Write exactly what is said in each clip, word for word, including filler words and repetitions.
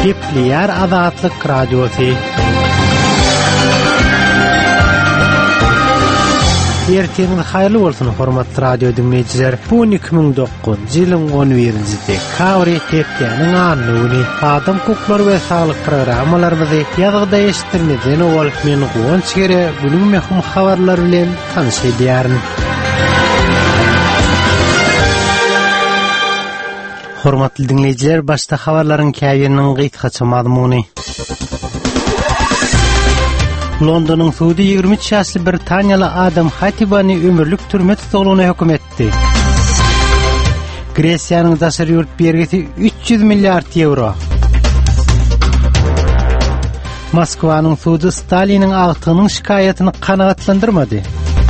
Gepliyar Azatlyk Radiosu. Erteniz hayırlı bolsun hormatly radio dinleyijiler. Bu iki ming dokuzuncu ýylyň on birinji dekabry hepdeniň anlygyny adam hukuklary we saglyk programmalarymyzy ýazgyda eşitdirmeden ol men goň çyre bugün möhüm habarlar bilen tanışýaryn. Hormatly dinleyijiler, başda habarlaryň käýeriniň gytgaça mazmuny. Londonyň sudy ýigirme üç ýaşly Britaniýaly Adam Hatibany ömürlük türme tutulugyna hökm etdi. Gresiýanyň daşary ýurt bergisi üç ýüz milliard euro. Moskwanyň sudy Staliniň agtynyň şikaýatyny kanagatlandyrmady.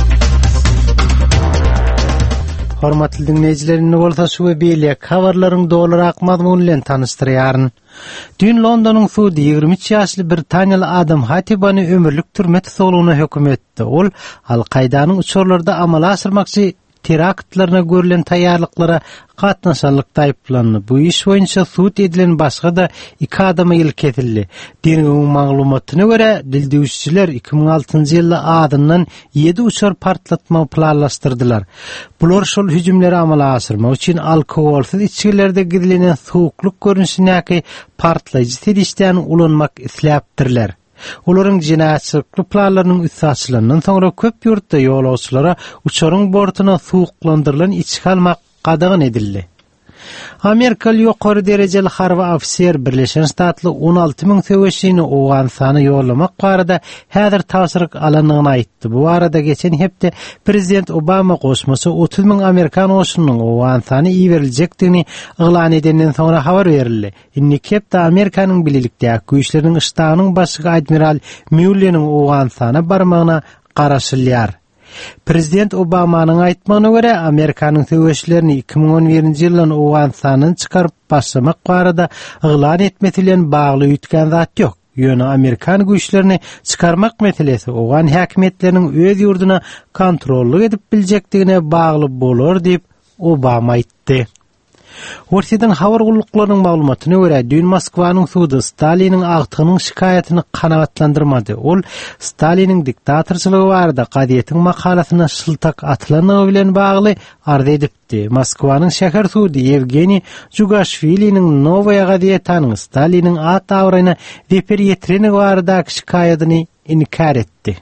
Hormatly dinleyijilerim, bolsa şu we beýle habarlaryň dolarak mazmuny bilen tanışdyrýaryn. Dün Londonyň sudy ýigirme üç ýaşly Britaniýaly Adam Hatibany ömürlük türme tutulugyna hökm etdi. Ol Al-Qaidanyň uçurlarda amala asyrmakçy teraktlaryna görülen taýýarlyklara gatnaşanlykda aýplandy. Bu iş boýunça sud edilen başga da iki adama ýyl kesildi. Diniň maglumatyna görä, dildewçiler iki ming altynjy ýylda adından ýedi uçur partlatma planlaşdyrdylar. Bular şol hüjümleri amala asyrmak üçin alkoholsuz içkilerde gidilenen soğukluk görünüşindäki partlaýjy sedişden ulanmak isläpdirler. Olaryň jinayatçylyk planlarynyň üstünçilerinden soňra köp ýurtda ýolagçylara uçuryň bortuna suwuklandyrylan içki almak gadagyn edildi. Amerikaly ýokary derejeli harby ofisier Birleşen Ştatly on alty ming töweşini Owganstany ýollamak barada häzir tapşyryk alanyny aýtdy. Bu arada geçen hepde Prezident Obama goşmasy otuz ming Amerikan oşunyň Owganstany iýeriljekdigini eglan edenden soňra habar berildi. Innik hepde Amerikanyň bililikdäki güýçleriniň ştabynyň başlygy Admiral Mullerniň Owganstana barmagyna garaşylýar. Prezident Obamanyň aýtmagyna görä, Amerikanyň töweşlerini iki ming on birinji ýyldan Owganstanyň çykaryp başlamak barada eglan etmesi bilen bagly üýtgen zat ýok. Ýöne Amerikan güýçlerini çykarmak meselesi Owgan häkimetläriniň öz ýurduna kontrolly edip biljekdigine bagly bolar diýip Obama aýtdy. Ortadan habar gulluklarynyň maglumatyna görä, dün Moskwanyň sudy Staliniň agtynyň şikaýatyny kanagatlandyrmady. Ol Staliniň diktatorçylygy barada gazietiň makalasyna şyltak atlanygy bilen bagly arz edipdi. Moskwanyň şäher sudy Evgeniy Jugashviliň Novaya gazietanyň Staliniň at awryna reper ýetireni barada şikaýatyny inkar etdi.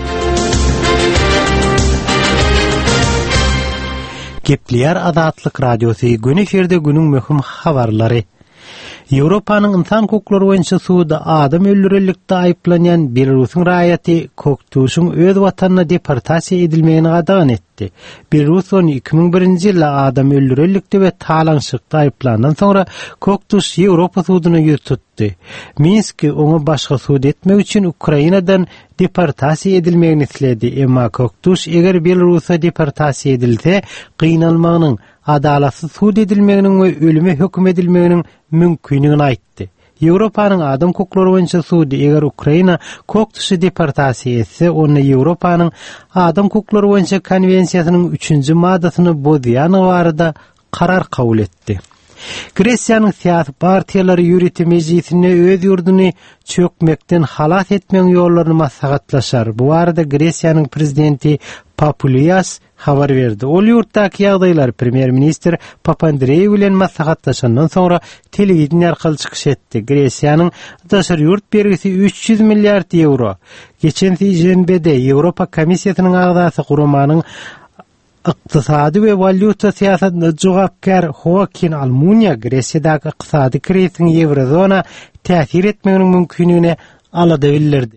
Gepliyar Azatlyk Radiosu gün eferde günüň möhüm habarlary. Ýewropanyň insan hukuklary boýunça suda adam öldürelikde aýplanýan Belarusyň raýaty Koktusyň öz watanyna deportasiýa edilmegini gadagan etdi. Belarus iki ming birinji ýylda adam öldürelikde we talaňşykda aýplandan soňra Koktus Ýewropa sudyna ýüz tutdy. Minsk oňa başga sud etmek üçin Ukrainadan deportasiýa edilmegini tiledi. Emma Koktus eger Belarusa deportasiýa edilse, gynalmagynyň, adalatsız sud edilmeginiň we ölüme hökm edilmeginiň mümkinligini aýtdy. Ýewropanyň adam hukuklary boýunça sudy eger Ukraina Koktusy deportasiýa etse, onu Ýewropanyň adam hukuklary boýunça konwensiýasynyň üçünji maddasyny bozýany barada karar kabul etdi. Gresiýanyň siýasy partiýalary ýürütme mejlisine öz ýurduny çökmekden halas etmeň ýollaryny maslahatlaşar. Bu arada Gresiýanyň prezidenti Papoulias habar berdi. Ol ýurtdaky ýagdaýlar premier minister Papandreou bilen maslahatlaşandan soňra telewizion arkaly çykyş etdi. Gresiýanyň daşary ýurt bergisi üç ýüz milliard euro. Geçen J N B'de Ýewropa Komissiýasynyň agdasy gurumanyň iqtisadi we valyuta siýasatyna jogapkar Joaquin Almunia Gresiýadaky iqtisady kriziň Eurozona täsir etmeginiň mümkinligine alada bildirdi.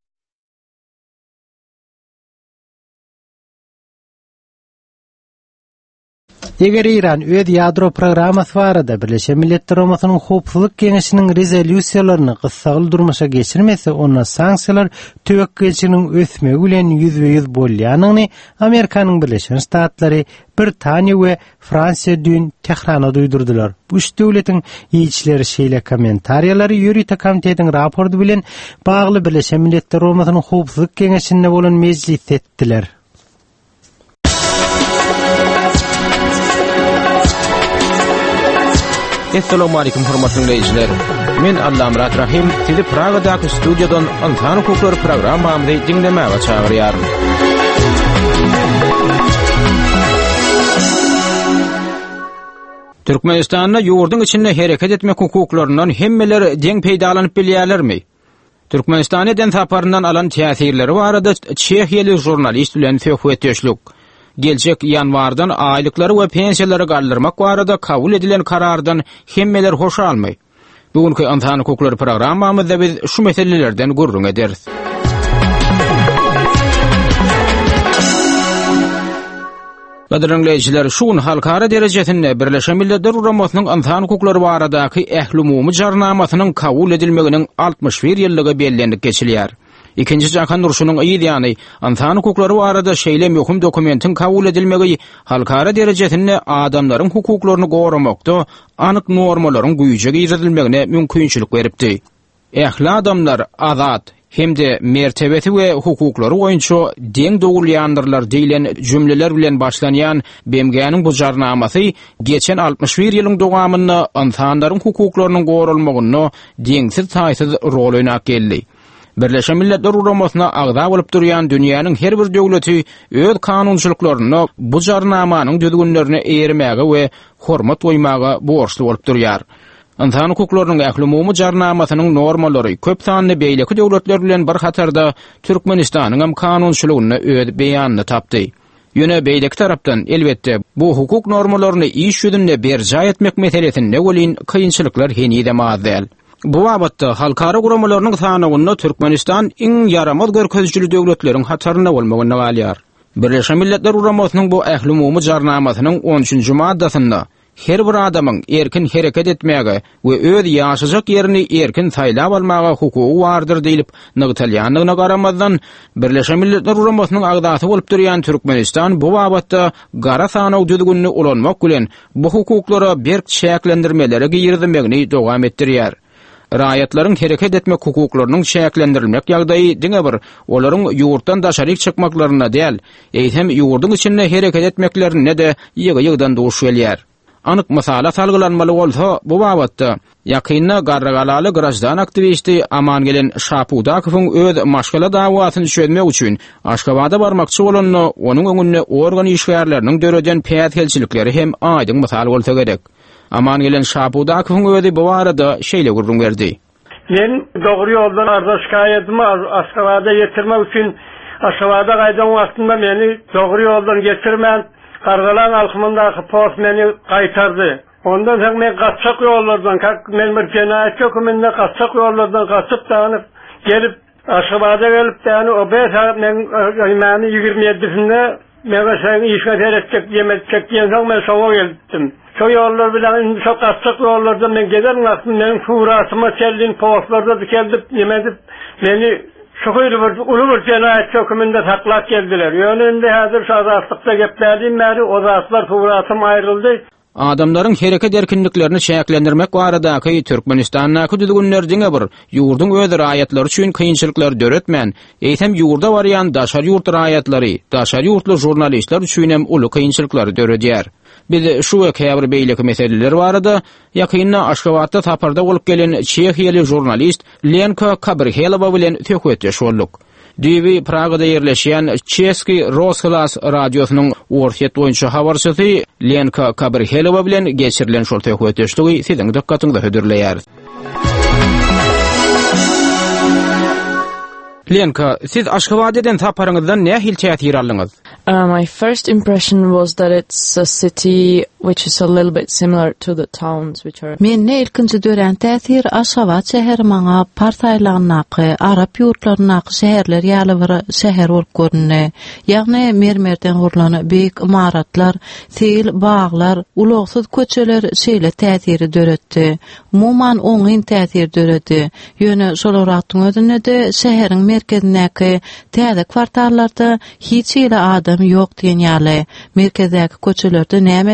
Eger İran öz ýadro programmasy barada Birleşen Milletler Ýygnasynyň howpsuzlyk keňeşiniň rezolýusiýalaryny gysgaly durmuşa geçirmese, onda sanksiýalar töwekkilçiniň ösmegi bilen yüzde yüz bolýanyny Amerikanyň Birleşen Ştatlary, Britaniýa we Fransiýa dün Tehrana duýdurdylar. Bu üç döwletiň ýeňçileri şeýle kommentariýalary ýürütme komitetiň raporty bilen bagly Birleşen Milletler Ýygnasynyň howpsuzlyk keňeşinde bolan mejlis etdiler. Assalamu alaykum hormatly dinleyijiler. Men Allah Murat Rahim, sizi Praga'daki studiodan Antan Hukuklar programmamyzy dinlemäge çagyrýarym. Türkmenistanda ýurdun içinde hereket etmek hukuklarynyň hemmeler deň peýdalanyp bilýärlermi? Türkmenistan eden saparyndan alan täsirleri barada Çehiýaly jurnalist bilen söhbetleşdik. Gelecek yanvardan aýlyklary we pensiýalary galdyrmak barada kabul edilen karardan hemmeler hoş almy. Bugünkü Antan Hukuklar programmamyzda biz şu meselelerden gurrun ederiz. Gaderleýijiler, şuň halkara derejesinde Birleşen Milletler Uramasnyň Antan Hukuklary baradaky ählumumy jarnamasynyň kabul edilmeginiň altmış bir ýyllygy bellendik geçilýär. Ikinji jahan uruşunyň ýa-ni Antan Hukuklary barada şeýle möhüm dokumentin kabul edilmegi halkara derejesinde adamlaryň hukuklaryny goramakda anyk normalaryň güýje girizilmegine mümkinçilik beripdi. Ähli adamlar azat hemde mertebeti we hukuklary boýunça deň dogulýandyrlar diýilen jümleler bilen başlanýan Bemgäniň bu jarnamasy geçen altmış bir ýylyň dowamynda insanlaryň hukuklarynyň gorulmagyna deňsiz taýsyz rol oýnap geldi. Birleşen Milletler Uramasyna agda bolup durýan dünýäniň her bir döwleti öz kanunçylyklaryny bu jarnamanyň düzgünlerine eýermäge we hormat goýmaga borçly bolup durýar. Insan hukuklarynyň ählumumy jarnamasynyň normalary köp sanly beýleki döwletler bilen bir hatarda Türkmenistanyň hem kanunçylygyny öz beýanyny tapdy. Ýöne beýleki tarapdan elbetde bu hukuk normalaryny iş ýüzünde berja etmek meselesinde welin kynçylyklar henüýde mazel. Bu wabatda halkara guramalarynyň sanagyny Türkmenistan iň yaramaz görkezjili döwletleriň hatarına bolmagyny galýar. Birleşen Milletler Uramasynyň bu ählumumy jarnamasynyň on üçinji maddasynda her bir adamyň erkin hereket etmäge we öz ýaşajak ýerini erkin saýlap almaga hukugy bardyr diýilip nygtalýanlygyna garamazdan Birleşen Milletler Uramasynyň agdasy bolup durýan Türkmenistan bu wabatda gara sanaw düzgünni ulanmak bilen bu hukuklara berk şäklendirmelere girizmegini dowam etdirýär. Raýatlaryň hereket etmek hukuklarynyň şäklendirilmek ýagdaýy diňe bir olaryň ýurtdan daşaryk çykmaklaryna däl, eýsem ýurduň içinde hereket etmeklerine de ýygy-ýygydan duş gelýär. Anyk mysala salgylanmaly bolsa, bu wabatda ýakynda garragalaly grajdan aktivisti Aman gelen Şapudakowyň öz maşgala dawasyny çözmek üçin Aşgabatda barmakçy bolanyny onuň öňünde organ işgärleriniň döreden päýtgelçilikleri hem aýdyň mysal bolsa gerek. Aman gelen Şapudakowyň özi bu arada şeýle gurrun berdi. Men dogry ýoldan arda şikaýetimi Aşgabatda ýetirmek üçin Aşgabatda gaýdan wagtynda meni dogry ýoldan getirmän Kargalan alkımındaky post meni gaýtardy. Ondan soň men gaçak ýollardan, men bir jenaýat höküminde gaçak ýollardan gaçyp danyp gelip Aşgabatda gelip dany o beş saat men meni ýygrimi ýedisinde meni sen işe teretjek ýemek çekdiň soň men şoňa geldim. Şo ýollar bilen şo gaçak ýollardan men geden wagtym meniň furasyma çeldin postlarda dikildip ýemedip meni şoýly bir uly bir jenaýat höküminde saklap geldiler. Ýönünde häzir şazatlıkda geplerdim bäri o zatlar furasym aýryldy. Adamlaryň hereket erkinliklerini şäklendirmek baradaky Türkmenistanyň düzgünler diňe bir ýurdun öz raýatlary üçin kynçylyklar döretmän, eýsem ýurda barýan daşar ýurt raýatlary, daşar ýurtly jurnalistler üçin hem uly kynçylyklary döredýär. Biz şu we käbir beýleki meseleler barada ýakynda Aşgabatda saparda bolup gelen Çehiýaly jurnalist Lenka Kabrhelova bilen söhbetleşip bolduk. Divi Praga'da yerleşen Český rozhlas radiosynyň orsiýet boýunça habarçysy Lenka Kabrhelova bilen geçirilen şol söhbetleşigi siziň dikkatyňyza hödürleýär. Lenka, siz Aşgabatdan saparyňyzdan nähil täsir aldyňyz? Uh, my first impression was that it's a city which is a little bit similar to the towns which are... Men ilkinci dören täsir Aşgabat şäheri maňa partaýlanynaky, Arap ýurtlarynaky şäherler ýaly bir şäher bolup görünne. Ýagny mermerden gurulan beýik imaratlar, sil baglar, ulagsyz köçeler şeýle täsiri döretdi. Umuman oňyn täsir döretdi. Ýöne şolarakdyň özünde de şäheriň merkezindäki täze kwartallarda hiç ýyla adam ýok diýen ýaly. Merkezdäki köçelerde nämedir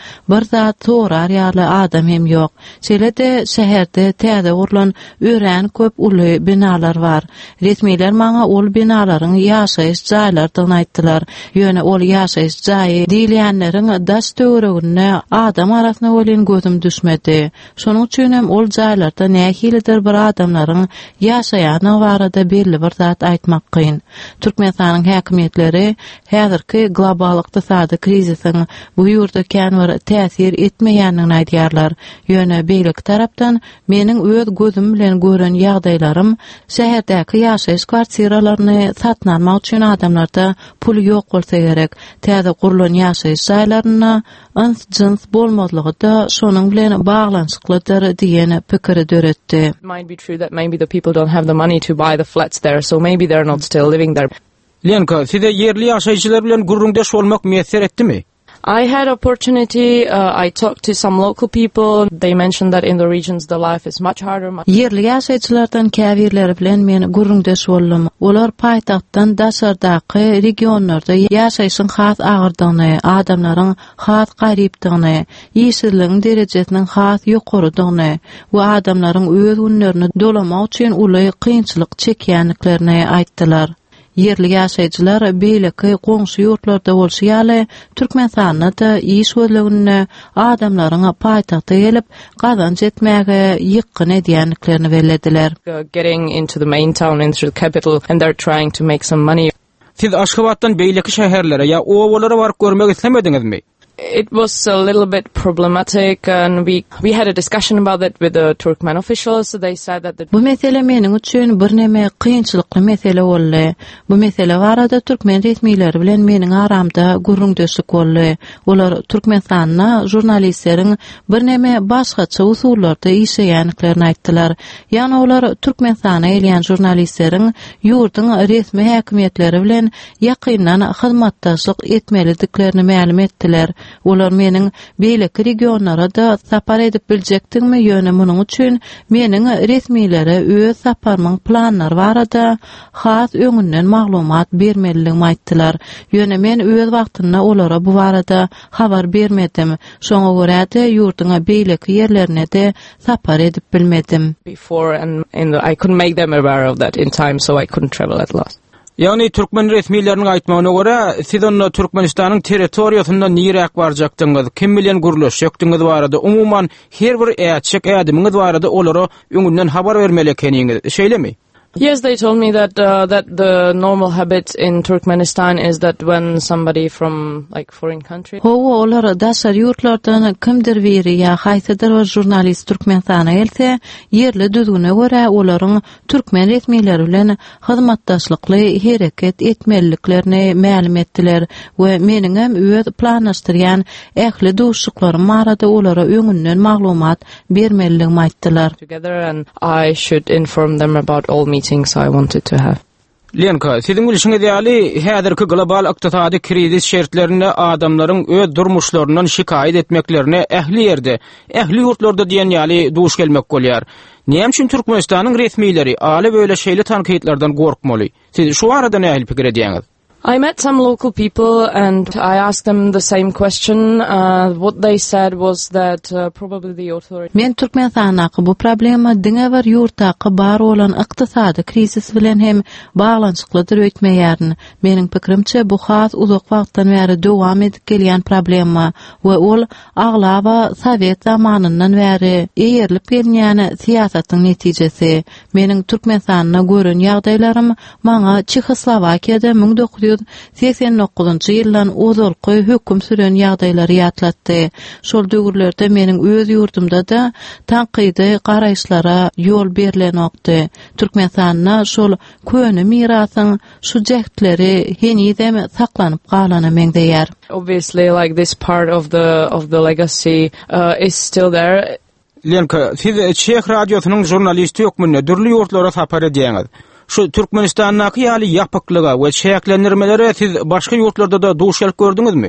bir zat sorar ýaly adam hem ýok. Şeýle-de şäherde täze gurulan ören köp uly binalar bar. Resmiler maňa ol binalaryň ýaşaýyş jaýlardygyny aýtdylar. Ýöne ol ýaşaýyş jaýy diýilýänleriň daş töweregine adam arasyna bolan gözüm düşmedi. Şonuň üçin hem ol jaýlarda nähilidir bir adamlaryň ýaşaýany barada belli bir zat aýtmak kyn. Türkmenistanyň häkimetleri häzirki global ykdysady krizisiň bu ýurda känwir täsir etmeýändigini aýdýarlar. Ýöne beýlik tarapdan meniň öz gözüm bilen gören ýagdaýlarym şäherdäki ýaşaýyş kwartiralaryny satyn almak üçin adamlarda pul ýok bolsa gerek. Täze gurulan ýaşaýyş jaýlaryna ins jins bolmazlygy da şonuň bilen baglanşyklydyr diýen pikiri döretdi. It might be true that maybe the people don't have the money to buy the flats there, so maybe they're not still living there. Lenka, size yerli ýaşaýjylar bilen gurrundaş bolmak meýser etdimi? I had opportunity, uh, I talked to some local people. They mentioned that in the regions the life is much harder. Much Yerli ýaşaýjylardan käbirleri bilen men gurrundaş boldum. Olar paýtagtdan daşardaky regionlarda ýaşaýyşyň has agyrdygyny, adamlaryň has garypdygyny, ýeşilligiň derejesiniň has ýokarydygyny we adamlaryň öz günlerini dolamak üçin uly kynçylyk çekýänliklerini aýtdylar. Yerli ýaşaýjylar beýleki goňşy ýurtlarda bolşýaly Türkmenistanda da iş wölegine adamlaryň paýtagta gelip gazanç etmäge ýykyn edýänliklerini belediler. getting into the main town, into the capital, and they're trying to make some money. Siz Aşgabatdan beýleki şäherlere ýa owalara baryp görmek islemediňizmi? It was a little bit problematic, and we we had a discussion about it with the Turkmen officials. So they said that the Bu mesele meniň üçin bir neme kynçylykly mesele boldy. Bu mesele barada Türkmen resmiýetleri bilen meniň aramda gurrundaşlyk boldy. Olar Türkmenistanyna jurnalistleriň bir neme başgaça usullarda işeýänliklerini aýtdylar. Ýani olar Türkmenistana elýän jurnalistleriň ýurduň resmi häkimetleri bilen ýakyndan hyzmatdaşlyk etmeliliklerini ma'lum etdiler. Olar meniň beýleki regionlara da sapar edip biljekdigmi ýöne munyň üçin meniň resmiýetlere öz saparmyň planlary barada has öňünden maglumat bermeliligimi aýtdylar. Ýöne men öz wagtynda olara bu barada habar bermedim. Şoňa görä-de ýurduň beýleki ýerlerine de sapar edip bilmedim. before, and in the, I couldn't make them aware of that in time, so I couldn't travel at last. Yani Türkmen resmiýetleriniň aýtmagyna görä, siz onda Türkmenistanyň territoriýasynda niýerek barjakdyňyz, kim bilen gurulşýakdyňyz barada umuman her bir äçek ädimiňiz barada olara öňünden habar bermeli ekeniňiz. Şeýlemi? Yes, they told me that uh, that the normal habit in Turkmenistan is that when somebody from like foreign country. Howa olar daşar ýurtlardan kimdir biri ýa haýsydyr bir jurnalist Türkmenistana gelse, yerli düzgüne görä olaryň Türkmen resmiýetleri bilen hyzmatdaşlykly hereket etmeliliklerini ma'lum etdiler we meniň hem öz planlaşdyrýan ähli duşluklarym barada olara öňünden maglumat bermeliligimi aýtdylar. Together, and I should inform them about all meetings I wanted to have. Lenka, siziň bilişiňiz ýaly häzirki global ykdysady krizis şertlerinde adamlaryň öz durmuşlaryndan şikayet etmeklerine ähli ýerde, ähli ýurtlarda diýen ýaly duş gelmek bolýar. Näme üçin Türkmenistanyň resmiýetleri aly böyle şeýle tankytlardan gorkmaly? Siz şu arada nähili pikir edýäňiz? I met some local people and I asked them the same question. Uh, what they said was that uh, probably the authorities... Men Türkmenistanyň bu problema diňe bir ýurtdaky bar bolan ykdysady krizis bilen hem baglanşyklydyr öýtmeýärin. Meniň pikirimçe bu has uzak wagtdan bäri dowam edip gelýän problema we ol aglaba Sowet zamanyndan bäri eýerilip gelýän siýasatyň netijesi. Meniň Türkmenistanyna gören ýagdaýlarym maňa Çehoslowakiýada ming dokuz yüz seksen dokuzunçy ýyldan ozalky höküm süren ýagdaýlary ýatlatdy. Şol döwürlerde meniň öz ýurdumda da tanqydy garaýşlara ýol berilenokdy. Türkmenistanyna şol köni mirasyň şu jehtleri henüzem saklanyp galany meňdeýär. Obviously, like this part of the of the legacy uh, is still there. Lenka, siz Çeх radiosynyň jurnalisti ýokmyny dürli ýurtlara sapar edýäňiz. Şu Türkmenistanyň ýaly ýapyklyga we çäklendirmelere siz başga ýurtlarda da duş gelip gördüňizmi?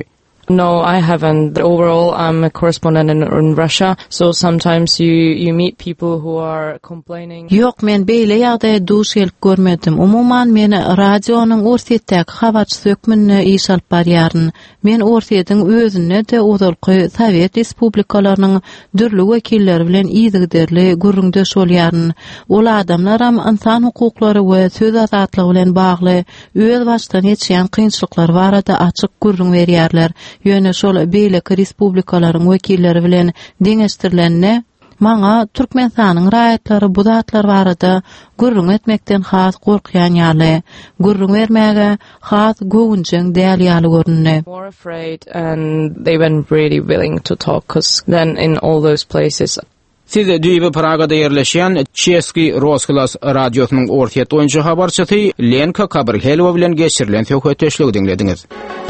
No, I haven't. Overall, I'm a correspondent in, in Russia, so sometimes you you meet people who are complaining. Yok, men beýle ýagdaýa duş gelip görmedim. Umuman men radionyň ortaýetdäki habarçy sökmünne iş alyp barýaryn. Men ortaýetin özüne de odalky Sowet respublikalarynyň dürli wekilleri bilen ýygyderli gürrüňdeş bolýaryn. Ol adamlar hem insan hukuklary we söz azatlygy bilen bagly öz başdan geçýän kynçylyklar barada açyk gürrüň berýärler. Ýöne şol beýleki respublikalaryň wekilleri bilen deňeşdirilende maňa Türkmenistanyň raýatlary bu zatlar barada gürrüň etmekden has gorkýan ýaly, gürrüň bermäge has gowunjyň däl ýaly görünýär. More afraid, and they weren't really willing to talk, because then in all those places. Siz düýbi Pragada ýerleşýän Çeski Rosklas radiosynyň ortaýet oýunçy habarçysy Lenka Kabrhelova bilen geçirilen söhbetdeşligi dinlediňiz.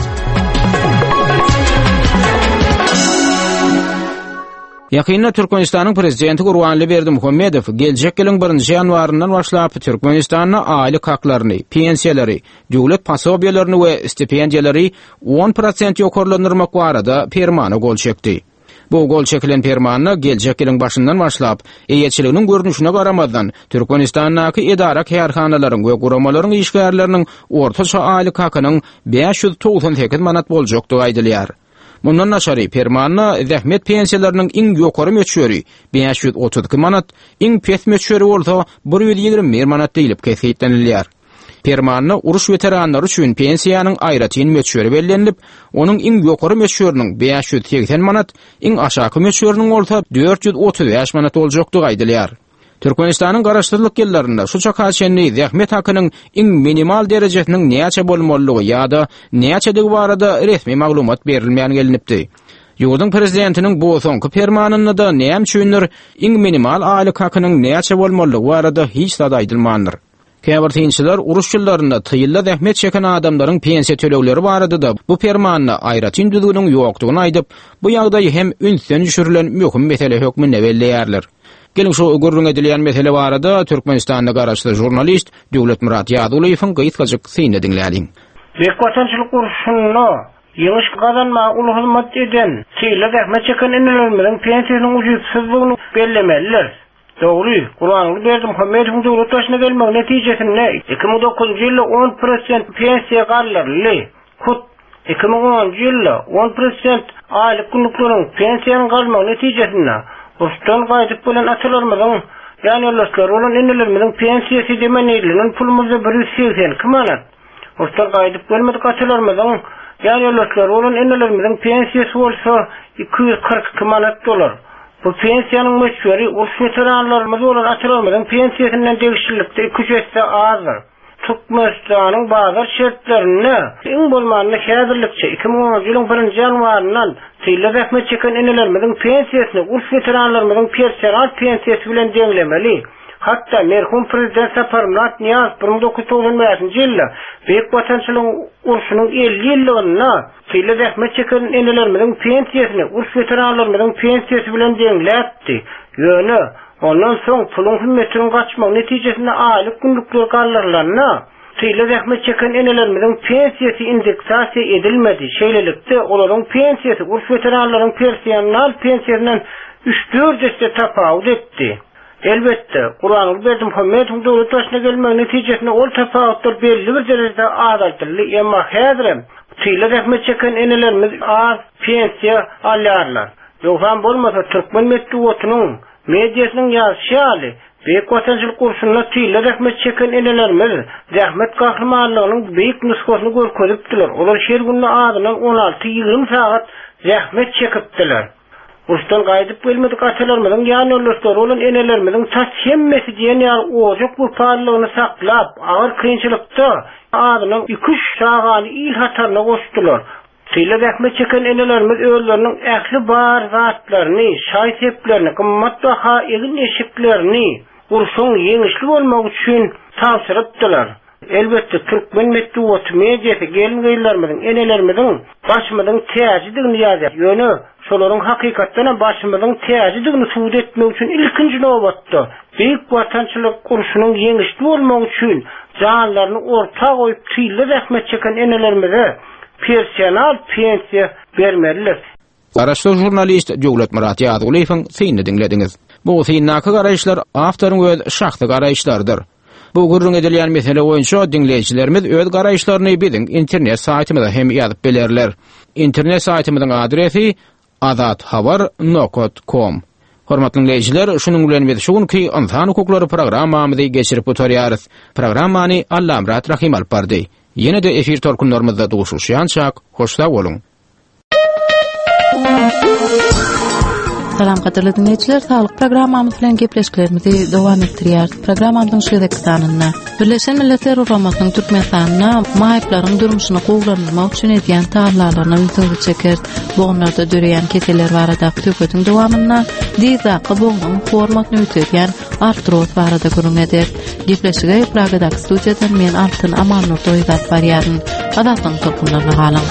Ýakynda Türkmenistanyň prezidenti Gurbanly Berdimuhammedow geljek ýylyň birinji ýanwaryndan başlap Türkmenistanyň aýlyk haklaryny, pensiýalary, döwlet pasobiýalaryny we stipendiýalary on prosent ýokarlandyrmak barada fermana gol çekdi. Bu gol çekilen fermanyny geljek ýylyň başyndan başlap eýetçiliginiň görnüşine garamazdan Türkmenistanyň edara käýärhanalaryň we guramalaryň işgärleriniň ortaça aýlyk hakynyň beş ýüz togson sekiz manat boljakdygy aýdylýar. Mundan naşary fermanyny zähmet pensiýalarynyň iň ýokary möçberi beş ýüz otuz iki manat, iň pes möçberi bolsa bir ýüz ýigirme bir manat diýilip kesiplenilýär. Fermanyny uruş veteranlary üçin pensiýanyň aýratyn möçberi bellenilip, onuň iň ýokary möçberiniň beş ýüz seksen manat, iň aşaky möçberiniň bolsa dört ýüz otuz beş manat boljakdygy aýdylýar. Türkmenistanyň garaşdyrlyk ýyllarynda şu çakaçenli zähmet hakynyň iň minimal derejesiniň näçe bolmalygy ýa-da näçedigi barada resmi maglumat berilmän gelinipdi. Ýurdun prezidentiniň bu soňky fermanyny da näme üçindir iň minimal aýlyk hakynyň näçe bolmalygy barada hiç zat aýdylmandyr. Käbir tynçylar uruş ýyllarynda tyýylla zähmet çeken adamlaryň pensiýa tölegleri barada da bu fermanyny aýratyn düzgünüň ýokdugyny aýdyp, bu ýagdaýy hem ünsden düşürilen möhüm mesele hökmünde belleýärler. Gelin şu gurrun edilen mesele barada Türkmenistanyň garaşly jurnalist Döwlet Murat Ýadulyň gyýtgaçyk syny dinlädiň. Beýikwatançylyk urşuny ýyňyş gazanma uly hyzmat eden, tyýyla zähmet çeken ineleriň pensiýasynyň ujutsuzlygyny bellemeliler. Dogry, Gurbanly Berdimuhammedowyň döwlet başyna gelmek netijesinde iki ming dokuzunçy ýylda on prosent pensiýa garlarly, kut iki ming onunçy ýylda on prosent aýlyk günlükleriň pensiýany galmak netijesinde Rustan gaýdyp bilen atalarymyň, ýani ýoldaşlar bolan inelerimizin pensiýasy demenýärligiň pulumyzda bir ýüz seksen iki manat. Rustan gaýdyp gelmedik atalarymyň, ýani ýoldaşlar bolan inelerimizin pensiýasy bolsa iki ýüz kırk iki manat dolar. Bu pensiýanyň möçberi uruş veteranlarymyz bolan atalarymyň pensiýasynyň degişlikde iki yüz azdyr. Türkmenistanyň bazar şertlerini iň bolmanyny häzirlikçe iki ming onunçy ýylyň birinji ýanwaryndan tyýyla zähmet çeken inelerimizin pensiýasyny uruş veteranlarynyň personal pensiýasy bilen deňlemeli. Hatta merhum prezident Saparmurat Niyaz bir ming dokuz ýüz togson beşinçi ýylda Beýikwatançylyk urşunyň elli ýyllygyna tyýyla zähmet çeken inelerimizin pensiýasyny uruş veteranlarynyň pensiýasy bilen deňläpdi. Ýöne ondan soň pulun hümmetiniň gaçmak netijesinde aýlyk günlükler garlarlaryna tyýyla zähmet çeken inelerimizin pensiýasy indeksasiýa edilmedi. Şeýlelikde olaryň pensiýasy uruş veteranlarynyň personal pensiýasynyň üç dört ýerde tapawut etdi. Elbetde, Gurbanly Berdimuhammedowyň döwlet başyna gelmek netijesinde ol tapawutlar belli bir derejede azaltyldy, emma häzir tyýyla zähmet çeken inelerimiz az pensiýa alýarlar. Ýogam bolmasa Türkmen medeniýetiniň mediýasynyň ýaşaýaly beýikwatançylyk urşunyna tyýyla zähmet çeken inelerimiz zähmet gahrmanlygynyň beýik nusgasyny görkezipdiler. Olar şer gününe adynyň on alty ýygrimi saat zähmet çekipdiler. Urşdan gaýdyp gelmedik atalarymyň ýani ýoldaşlar bolan enelerimizin taş hemmesi diýen ýar ojak bu parlygyny saklap, agyr kynçylykda adynyň iki üç sagany il hataryna goşdular. Tyýyla zähmet çeken enelerimiz özleriniň ähli bar zatlaryny, şaý seplerini, gymmat baha egin eşiklerini urşuň ýeňişli bolmak üçin tapşyrypdylar. Elbette Türkmen medeniýeti mediýasy gelin gaýlaryň enelerimizin başymyzyň täjidigini ýazýar. Ýöne şolaryň hakykatdan başymyzyň täjidigini suwd etmek üçin ilkinji nowbatda beýikwatançylyk kurşunyň ýeňişli bolmak üçin janlaryny orta goýup tyýyla zähmet çeken enelerimize personal pensiya bermeliler. Araşdırma jurnalist Jowlet Murat Ýazylyň syny dinlediňiz. Bu synaky garaýşlar awtoryň öz şahsy garaýşlardyr. Bu gurrun edilýän mesele boýunça dinleýijilerimiz öz garaýşlaryny biziň internet saýtymyzda hem ýazyp bilerler. İnternet saýtymyzyň adresi azat habar nokta com. Hormatly dinleýijiler, şunuň bilen biz şuňky insan hukuklary programmamyzy geçirip oturýarys. Programmany Allamrat Rahim alyp bardy. Ýene de efir torkunlarymyzda duşuşýançak, hoşda bolun. Salam qadarly dinleyijiler, sağlyk programmamyz bilen gepleşiklerimizi dowam etdirýär. Programmamyzyň şeýle kysanyna Birleşen Milletler Uramatynyň Türkmenistanyna maýyplaryň durmuşyny gowlanmak üçin edýän taýlarlaryny ýytygy çeker. Bu onlarda döreýän keseler barada töketiň dowamyna diýzaky boňun formatyny ötürýän artrot barada görüňeder. Gepleşige Pragada studiýadan men Altyn Amanur doýzat barýaryn. Adatyň topunlaryna galyň.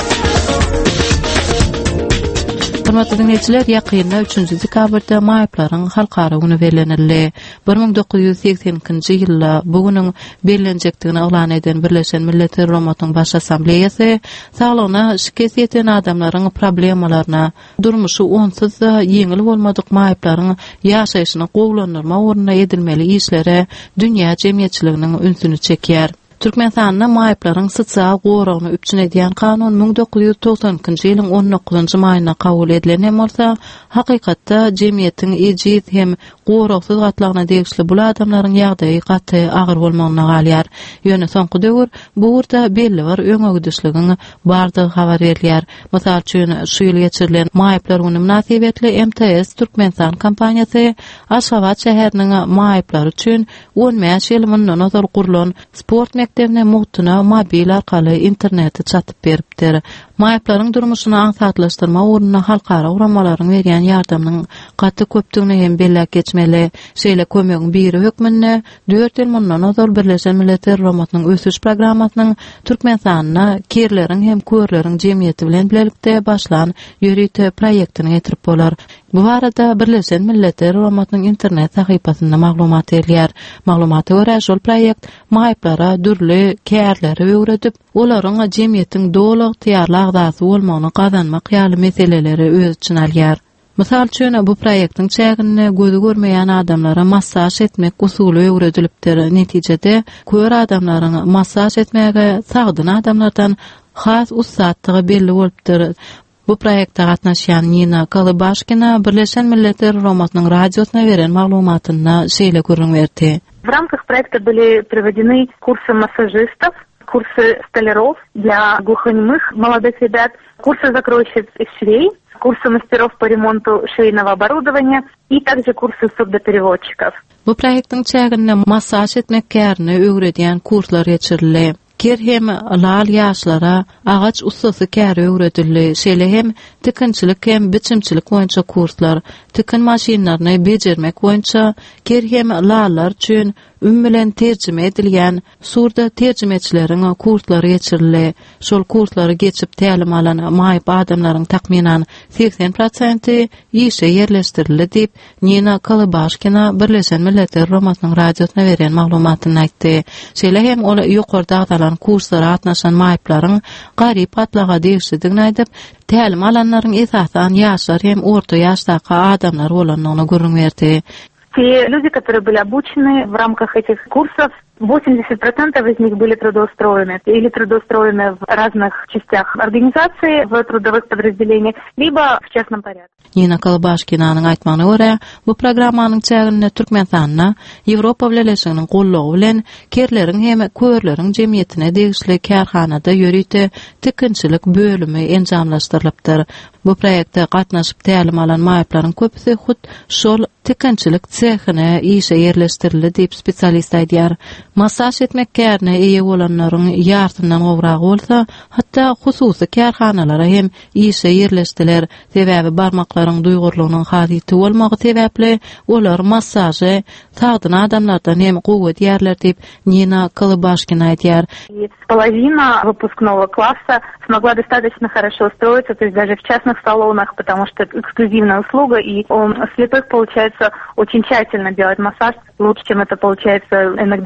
Hormatly dinleyijiler, ýakynda üçünji dekabrda maýyplaryň halkara güni bellenildi. bir ming dokuz ýüz seksenkinji ýylda bu güniň bellenjekdigini elan eden Birleşen Milletler Uramatynyň baş assambleýasy saglygyna şikes ýeten adamlaryň problemalaryna, durmuşy onsuz da ýeňil bolmadyk maýyplaryň ýaşaýyşyny gowlanyrma ugruna edilmeli işlere dünýä jemgyýetçiliginiň ünsüni çekýär. Türkmenistanyna maýyplaryň sosial goragyny üpçün edýän kanun ming dokuz ýüz toksanyňky ýylyň on dokuzynjy maýyna kabul edilen bolsa, hakykatda jemgyýetiň ejid hem goragsyz gatlagyna degişli bu adamlaryň ýagdaýy gaty agyr bolmagyna galýar. Ýöne soňky döwür bu urda belli bir öňögdüşligiň bardygy habar berilýär. Mysal üçin şu ýyl geçirilen maýyplar güni münasibetli M T S Türkmenistan kampaniýasy Aşgabat şäheriniň maýyplar üçin on beş ýyl mundan nazar gurulan sport mektebine muhtuna mobil arkaly interneti çatyp beripdir. Maýyplaryň durmuşyny aňsatlaşdyrma ugruna halkara uramalaryň berýän ýardamynyň gaty köpdigini hem bellek geçmeli. Şeýle kömegiň biri hökmünde dört ýyl mundan nazar Birleşen Milletler Uramatynyň ösüş programmasynyň Türkmenistanyna kerleriň hem körleriň jemgyýeti bilen birlikde başlan ýörüýte proýektini getirip bolar. Bu arada Birleşen Milletler Uramatynyň internet sahypasynda maglumat edilýär. Maglumata görä şol proýekt maýyplara dürli kärleri öwredip, olaryň jemgyýetiň dolag tyýarly agdasy bolmagyny gazanmak ýaly meseleleri öz için alýar. Mysal üçin bu proýektiň çägini gözü görmeýän adamlara massaj etmek usuly öwredilipdir. Netijede kör adamlaryň massaj etmäge sagdyn adamlardan has ussatdygy belli bolupdyr. Bu proýekde gatnaşýan Nina Kolybashkina Birleşen Milletler Uramatynyň radiosyna beren maglumatyna şeýle görüňberdi. В рамках проекта были проведены курсы массажистов, курсы столяров для глухонемых молодых ребят, курсы закройщиц и швей, курсы мастеров по ремонту швейного оборудования и также курсы сурдопереводчиков. Bu proýektiň çägini massaj etmek kärini öwredýän kurslar geçirildi. Ker hem lal ýaşlara agaç ustasy käri öwredildi. Şeýle hem tikinçilik hem biçimçilik boýunça kurslar, tikin maşinlaryny bejermek boýunça, ker hem lallar üçin üm bilen terjime edilýän surda terjimeçileriň kurslary geçirildi. Şol kurslary geçip tälim alan maýyp adamlaryň takminan seksen prosenti işe ýerleşdirildi diýip Nina Kolybashkina Birleşen Milletler Uramatynyň radiosyna beren maglumatyny aýtdy. Şeýle hem ola ýokarda aýdylan kurslara atnaşan maýyplaryň garyp atlaga degişligini aýdyp, tälim alanlaryň esasan ýaşlar hem orta ýaşdaky adamlar bolanyny görüňberdi. Те люди, которые были обучены в рамках этих курсов, восемьдесят процентов из них были трудоустроены или трудоустроены в разных частях организации, в трудовых подразделениях, либо в частном порядке. Nina Kolybashkinaň aýtmagyna görä, bu programmanyň çägini Türkmenistanyna Ýewropa Birleşiginiň gollagy bilen kerleriň hem körleriň jemgyýetine degişli kärhanada ýörüýte tikinçilik bölümi enjamlaşdyrylypdyr. Bu proýekde gatnaşyp tälim alan maýyplaryň köpüsi hut şol tikinçilik sehine işe ýerleşdirildi diýip spesialist aýdýar. Massaj etmek kärine eýe bolanlaryň ýardymdan gowrak bolsa, hatda hususy kärhanalara hem işe ýerleşdiler. Sebäbi barmaklaryň duýgurlygynyň hadyty bolmagy sebäpli olar massajy sagdyn adamlardan hem gowat ýerler diýip Nina Kolybashkina aýdýar. Половина выпускного класса смогла достаточно хорошо устроиться, то есть даже в частных салонах, потому что это эксклюзивная услуга, и у слепых получается очень тщательно делать массаж, лучше, чем это получается иногда у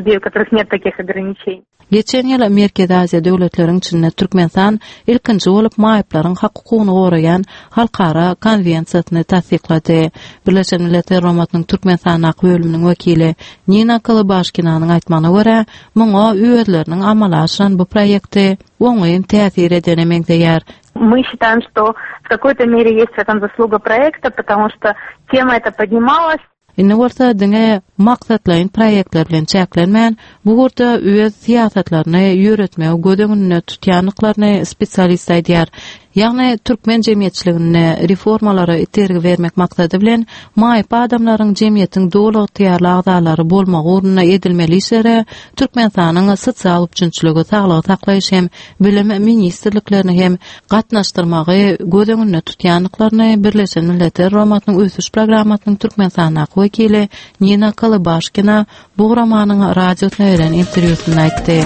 людей, у которых нет таких ограничений. Geçen ýyl Merkez Aziýa döwletleriň içinde Türkmenistan ilkinji bolup maýyplaryň hakykyny goraýan halkara konwensiýasyny tasdiklady. Birleşen Milletler Romatnyň Türkmenistan haky bölüminiň wekili Nina Kalybaşkinanyň aýtmagyna görä, muňa üýetleriniň amala aşyran bu proýekti oňaýyn täsir edenemekdeýär. Мы считаем, что в какой-то мере есть в этом заслуга проекта, потому что тема эта поднималась. Indi bolsa diňe maksatlaryň proýektler bilen çäklenmän, bu gurda öz siýasatlaryny ýöretmegi gödüňünde tutýanlyklaryny spesialist aýdýar. Ýagny türkmen jemgyýetçiligine reformalara itergi bermek maksady bilen maýyp adamlaryň jemgyýetiň dowluk tyýarly agdalary bolmagy urunyna edilmeli işlere Türkmenistanyň sosial üçinçiligi, saglygy saklaýyş hem bilim ministrliklerini hem gatnaşdyrmagy gödüňünde tutýanlyklaryny Birleşen Milletler Romatnyň ösüş programasynyň Türkmenistanyň wekili Nina Kalybaşkina bu programanyň radiosyna beren interwýusyny aýtdy.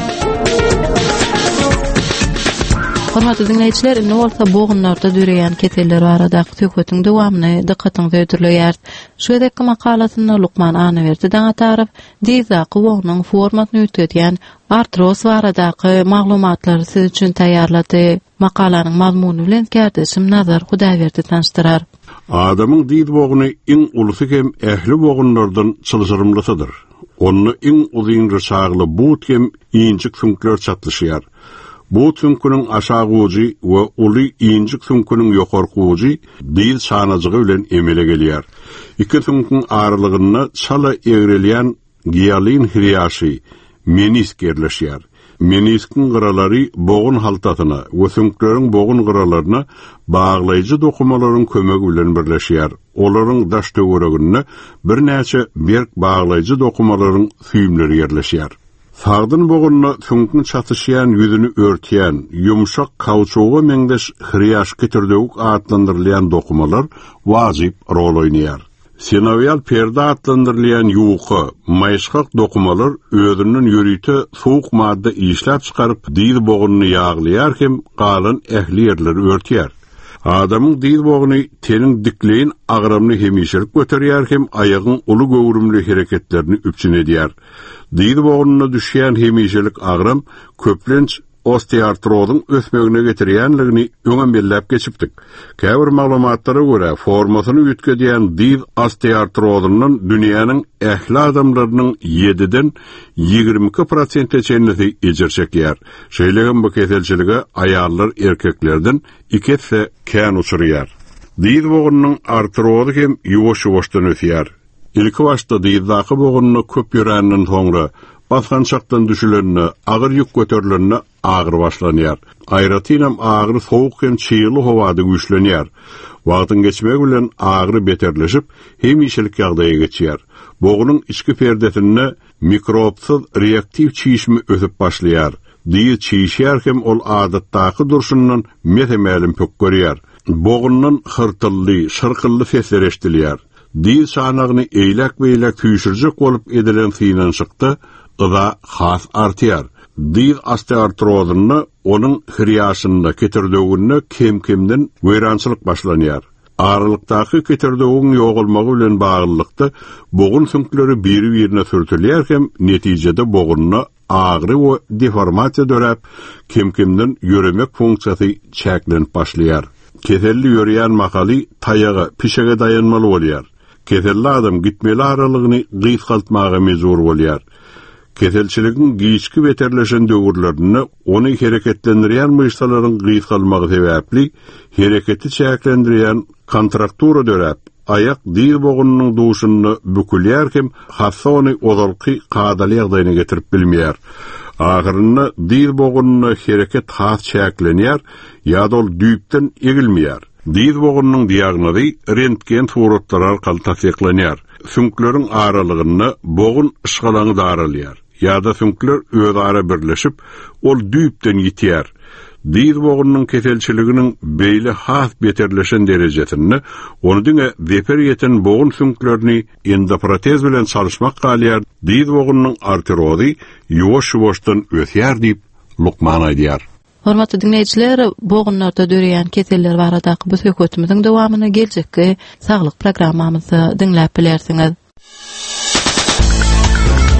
Hormatly dinleýijiler, indi bolsa boğunlarda döreýän keteller baradaky söhbetiň dowamyny dikkatiňize öýdürleýär. Şu edeki makalasyny Lukman Anyverdi daňa tarif diýzaky boğunyň formatyny öýtýän artros baradaky maglumatlary siz üçin taýýarlady. Makalanyň mazmuny bilen kärdeşim Nazar Hudaýberdi tanıştyrar. Adamyň diýdi boğuny iň ulusy hem ähli boğunlardan çylşyrymlysydyr. Onu iň uzyň rysagly but hem injik sünkler çatlyşýar. Bu tünkünün aşağı ucu ve ulu incik tünkünün yokarkı ucu dil sanacığı bilen emele gelýär. İki tünkün aralygyna çala egrelýän giyalin hiriyaşy menisk yerleşýär. Meniskin gıralary boğun haltatyna we tünkleriň boğun gıralaryna baglaýjy dokumalaryň kömegi bilen birleşýär. Olaryň daş töweregine bir näçe berk baglaýjy dokumalaryň süýümleri yerleşýär. Sağdın boğunna tünkün çatışýan yüzünü örtýän, yumşak kauçuga meňdeş hiriyaş getirdewik atlandyrylýan dokumalar wajyp rol oýnaýar. Sinovial perde atlandyrylýan ýuwky, maýşgak dokumalar özüniň ýörüte soğuk madde işläp çykaryp diýil boğunyny ýaglaýar hem galan ähli ýerleri örtýär. Adamyň diýil boğuny teniň dikleýin agramny hemişelik göterýär hem aýagyň uly göwrümli hereketlerini üpçün edýär. Diýil boğunyna düşýän hemişelik agram köplenç osteoartrozyň ösmegine getirýänligini öňe belläp geçipdik. Käbir maglumatlara görä formasyny üýtgedýän diýil osteoartrozynyň dünýäniň ähli adamlarynyň ýediden ýygrimi iki prosent çenli ejir çekýär. Şeýlegem bu keselçiligi aýallar erkeklerden iki etse kän uçurýar. Diýil boğunynyň artrozy hem ýuwaş-ýuwaşdan ösýär. İlki başta diýildaky boğunyny köp ýöränden soňra basgançakdan düşülenine, ağır yük götürülenine ağır başlanýar. Aýratynam ağır soğuk hem çyýly howada güýçlenýär. Wagtyň geçmegi bilen ağır beterleşip, hemişelik ýagdaýa geçýär. Boğunyň içki perdesine mikropsyz reaktiv çiýişmi ösüp başlaýar. Diýil çiýişýär hem ol adatdaky durşundan metemälim pök görýär. Boğunyň hyrtylly, şyrkylly sesler eşdilýär. Diýil sanagyny eýlek-beýlek tüýşürjek bolup edilen synanşykda ıda has artýar. Diýil osteoartrozyny onuň hiriýaşynda ketirdiwine kem-kemden weýrançylyk başlanýar. Aralykdaky ketirdiwiniň ýogalmagy bilen baglykda boğun sünkleri biri-birine sürtülýär hem netijede boğunna agry we deformasiýa dörep kem-kemden ýöremek funksiýasy çäklenip başlaýar. Keselli ýörýän makaly taýaga, pişege dayanmaly bolýar. Keselli adam gitmeli aralygyny gysgaltmaga mejbur bolýar. Keselçiligiň giçki beterleşen döwürlerini ony hereketlendirýän myşsalaryň gysgalmagy sebäpli hereketi çäklendirýän kontraktura dörep ayak diýil boğunynyň duşuny bükülýär hem hassa ony ozalky qadaly ýagdaýyna getirip bilmeýär. Ahyrynda diýil boğunyny hereket has çäklenýär ýa-da ol düýpden egilmeýär. Diýil boğunynyň diagnozy rentgen suratlar arkaly tasdiklenýär. Sünkleriň aralygyny boğun ışgalaňy daralýar. Ýa-da sünkler özara birleşip ol düýpden ýitýär. Diýil boğunynyň keselçiliginiň beýle has beterleşen derejesini onu diňe beper ýeten boğun sünklerini endoprotez bilen çalyşmak galýar. Diýil boğunynyň arterozy ýuwaş-ýuwaşdan ösýär diýip Lukman aýdýar. Hormatly dinleýijiler, boğunlarda döreýän keseller baradaky bu söhbetimiziň dowamyny geljekki saglyk programmamyzda dinläp bilersiňiz.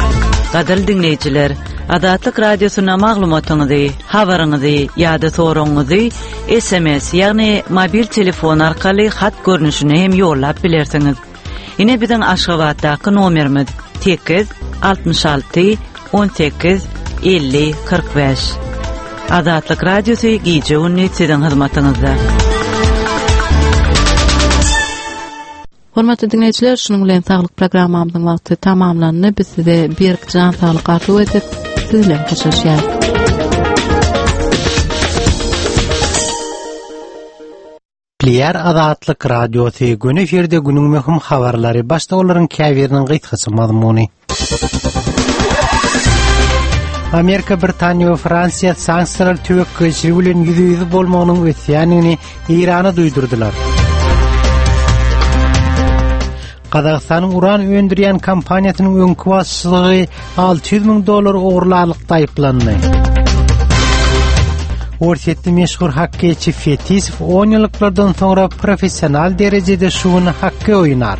Gadal dinleyiciler, Adatlyk Radiosyna maglumatyňyzy, habaryňyzy ýa-da soraňyzy S M S ýagny mobil telefon arkaly hat görnüşine hem ýollap bilersiňiz. Ine biziň Aşgabatdaky nomerimiz sekiz altmış altı on sekiz elli kırk beş. Adatlyk Radiosy gije ünni siziň hyzmatyňyzda. Hormatly dinleyijiler, şunuň bilen saglyk programmamyzyň wagty tamamlandy. Biz size bir jan saglyk arzu edip sizler hoşlaşýar. Pliyer Adatlyk Radiosy gün eferde günüň möhüm habarlary başda olaryň käbiriniň gytgysy mazmuny. Amerika, Britaniýa we Fransiýa sanksiýalar töwekkilçiligi bilen ýüzüňiz bolmagynyň ötýänini Irana duýdurdylar. Kazakstanyň uran öndürýän kompaniýasynyň öňkü başçylygy altı yüz miň dollar ogurlalykda aýplandy. Orsetli meşhur hakkeçi Fetisov on ýyllardan soňra professional derejede şuny hakke oýnar.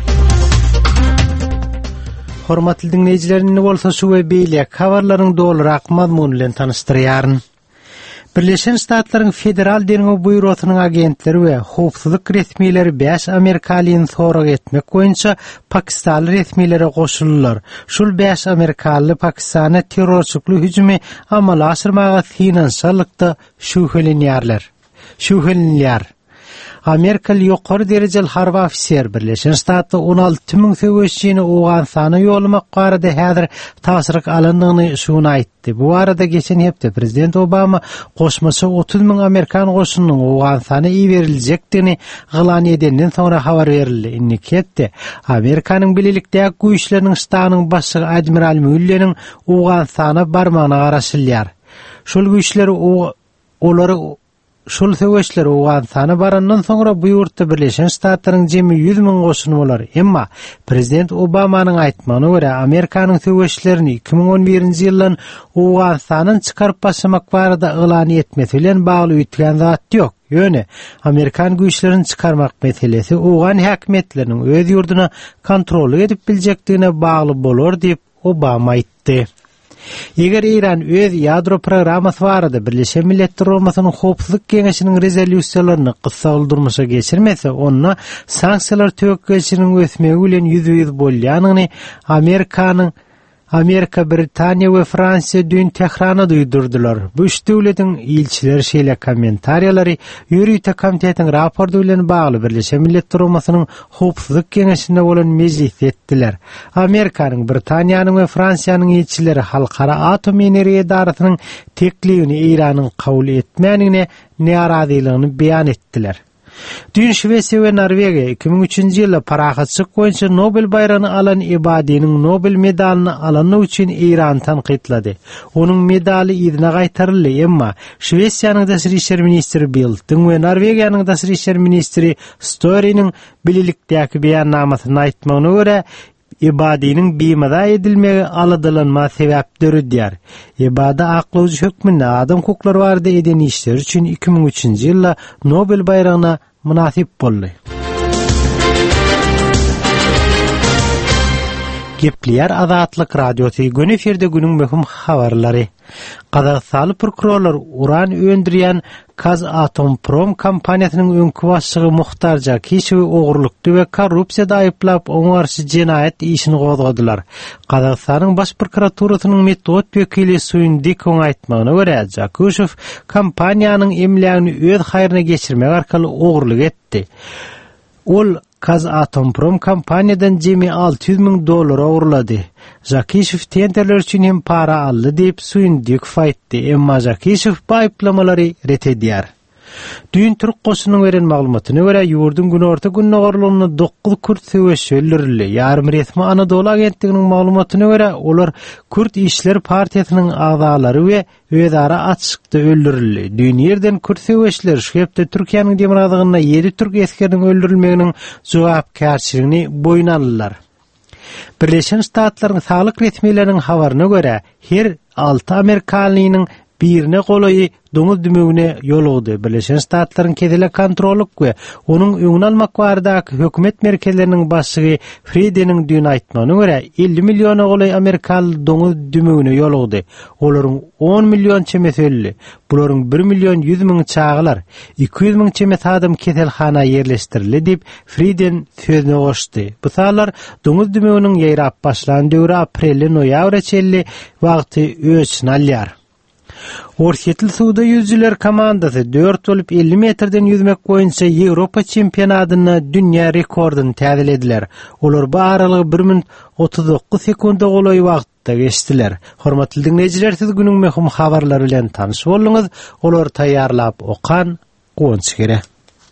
Hormatly dinleyijileriniň bolsa şu we beýle habarlaryň dolrak mazmuny bilen tanystyryaryn. Birleşen Ştatlaryň Federal Deňiz Buýrosynyň agentleri we howpsuzlyk resmiýleri beş Amerikalyny sorag etmek boýunça Pakistanly resmiýlere goşuldylar. Şol beş Amerikaly Pakistana terrorçylykly hüjümi amal aşyrmaga finansiýalykda şüphelenýärler. Şüphelenýär. Amerikaly ýokary derejeli harby ofisier Birleşen Ştatda on alty miň söwüşçini Owganstana ýolmak barada häzir taşryk alandygyny şuny aýtdy. Bu arada geçen hepde Prezident Obama goşmasy otuz miň Amerikan goşunynyň Owganstana iýeriljekdigini gylan edenden soňra habar berildi. Inniketde Amerikanyň bililikdäki güýçleriniň ştanyň başçygy Admiral Muller'in Owganstana barmagyna garaşylýar. Şol güýçler o olary Şol söwüşler Owganstana barandan soňra bu ýurtda Birleşen Ştatlaryň jemi yüz miň goşuny bolar. Emma Prezident Obamanyň aýtmagyna görä Amerikanyň söwüşlerini iki miň on birinji ýyldan Owganstanyň çykaryp başlamak barada ýylan etmesi bilen bagly ütgän zat ýok. Ýöne Amerikan güýçlerini çykarmak meselesi Owgan häkimetläriniň öz ýurduna kontrol edip biljekdigine bagly bolar diýip Obama aýtdy. Eger Iran öz ýadro programmasy barada Birleşen Milletler Olmasynyň howpsuzlyk geňeşiniň rezolýusiýalaryny gysaldyrmyşa geçirmese, onda sanksiýalar töwekkilçiligi ösmegi bilen ýüzüňiz bolýanyny Amerikanyň Amerika, Britaniýa we Fransiýa dün Tehrana duýdurdylar. Bu üç döwletiň ilçileri şeýle kommentariýalary ýürüýte komitetiň raporty bilen bagly Birleşen Milletler Olmasynyň howpsuzlyk geňeşinde bolan mejlis etdiler. Amerikanyň, Britaniýanyň we Fransiýanyň ilçileri halkara atom energiýa daratynyň teklibini Iranyň kabul etmänigine narazylygyny beýan etdiler. Dün Şwesiýa we Norwegiýa iki miň üçinji ýylda parahatçylyk boýunça Nobel bayrağını alan Ebadiňiň Nobel medalyny alany üçin Iran tanqidlady. Onuň medaly ýerine gaýtaryldy, emma Şwesiýanyň daşary işler ministri Bilding we Norwegiýanyň daşary işler ministri Storynyň bililikdäki beýannamasyny aýtmagyna görä Ebadiňiň biýmada edilmegi aladylanma sebäp dörüdýär. Ebadi aklawjy hökmünde adam hukuklary barada eden işler üçin iki miň üçinji ýylda Nobel bayragyna munasip boldy. Gepler Adatlyk Radiosy gün eferde günüň möhüm habarlary. Kazakstanly prokurorlar uran öndürýän Kazatomprom kompaniýasynyň öňkü başçygy Muhtar Jakišowy ogurlukda we korrupsiýada aýplap oňa garşy jinayet işini gozgadylar. Kazakstanyň baş prokuraturasynyň metod wekili Suyndikoň aýtmagyna görä, Jakišow kompaniýanyň emlegini öz haýryna geçirmek arkaly ogurluk etdi. Ol Kazatomprom kompaniýadan jemi altı yüz miň dollar ogurlady. Jakišow tenderler üçin hem para aldy diýip Suyndikov aýtdy, emma Jakišow bu aýplamalary ret edýär. Dün Türk goşunyň beren maglumatyna görä ýurdun gün orta gün nogorlugyny dokuz Kürt söwüşçi öldürildi. Ýarym resmi Anadolu agentliginiň maglumatyna görä olar Kürt işler partiýasynyň agzalary we özara açykda öldürildi. Dün ýerden Kürt söwüşçiler şeýle Türkiýanyň demiradygyna ýedi Türk eskeriniň öldürilmeginiň jogapkärçiligini boýuna aldylar. Birleşen Ştatlaryň saglyk resmiýetleriniň habaryna görä her altı Amerikalynyň birine golayı doňuz dümegine ýoludy. Birleşen Ştatlaryň kedele kontroluk we onuň öňüne almak baradaky hökümet merkezleriniň başçysy Friedeniň dün aýtmagyna görä elli milliona golay Amerikaly doňuz dümegine ýoludy. Olaryň on million çemesi ölli. Bularyň bir million yüz miň çağılar, iki yüz miň çemet adam ketelhana yerleştirildi dip Frieden sözüne goşdy. Bu salar doňuz dümeginiň ýaýrap başlan döwri aprel-noýabr çelli wagty ölçüni alýar. Orsetli suda yüzüler komandasy dört bolup elli metrden yüzmek boýunça Ýewropa çempionatyny dünýä rekordyn täzelediler. Olar bu aralygy bir minut otuz dokuz sekunda golay wagtda geçdiler. Hormatly dinleýijiler, siz günüň möhüm habarlary bilen tanyş bolduňyz. Olar taýýarlap okan Gonç Gere.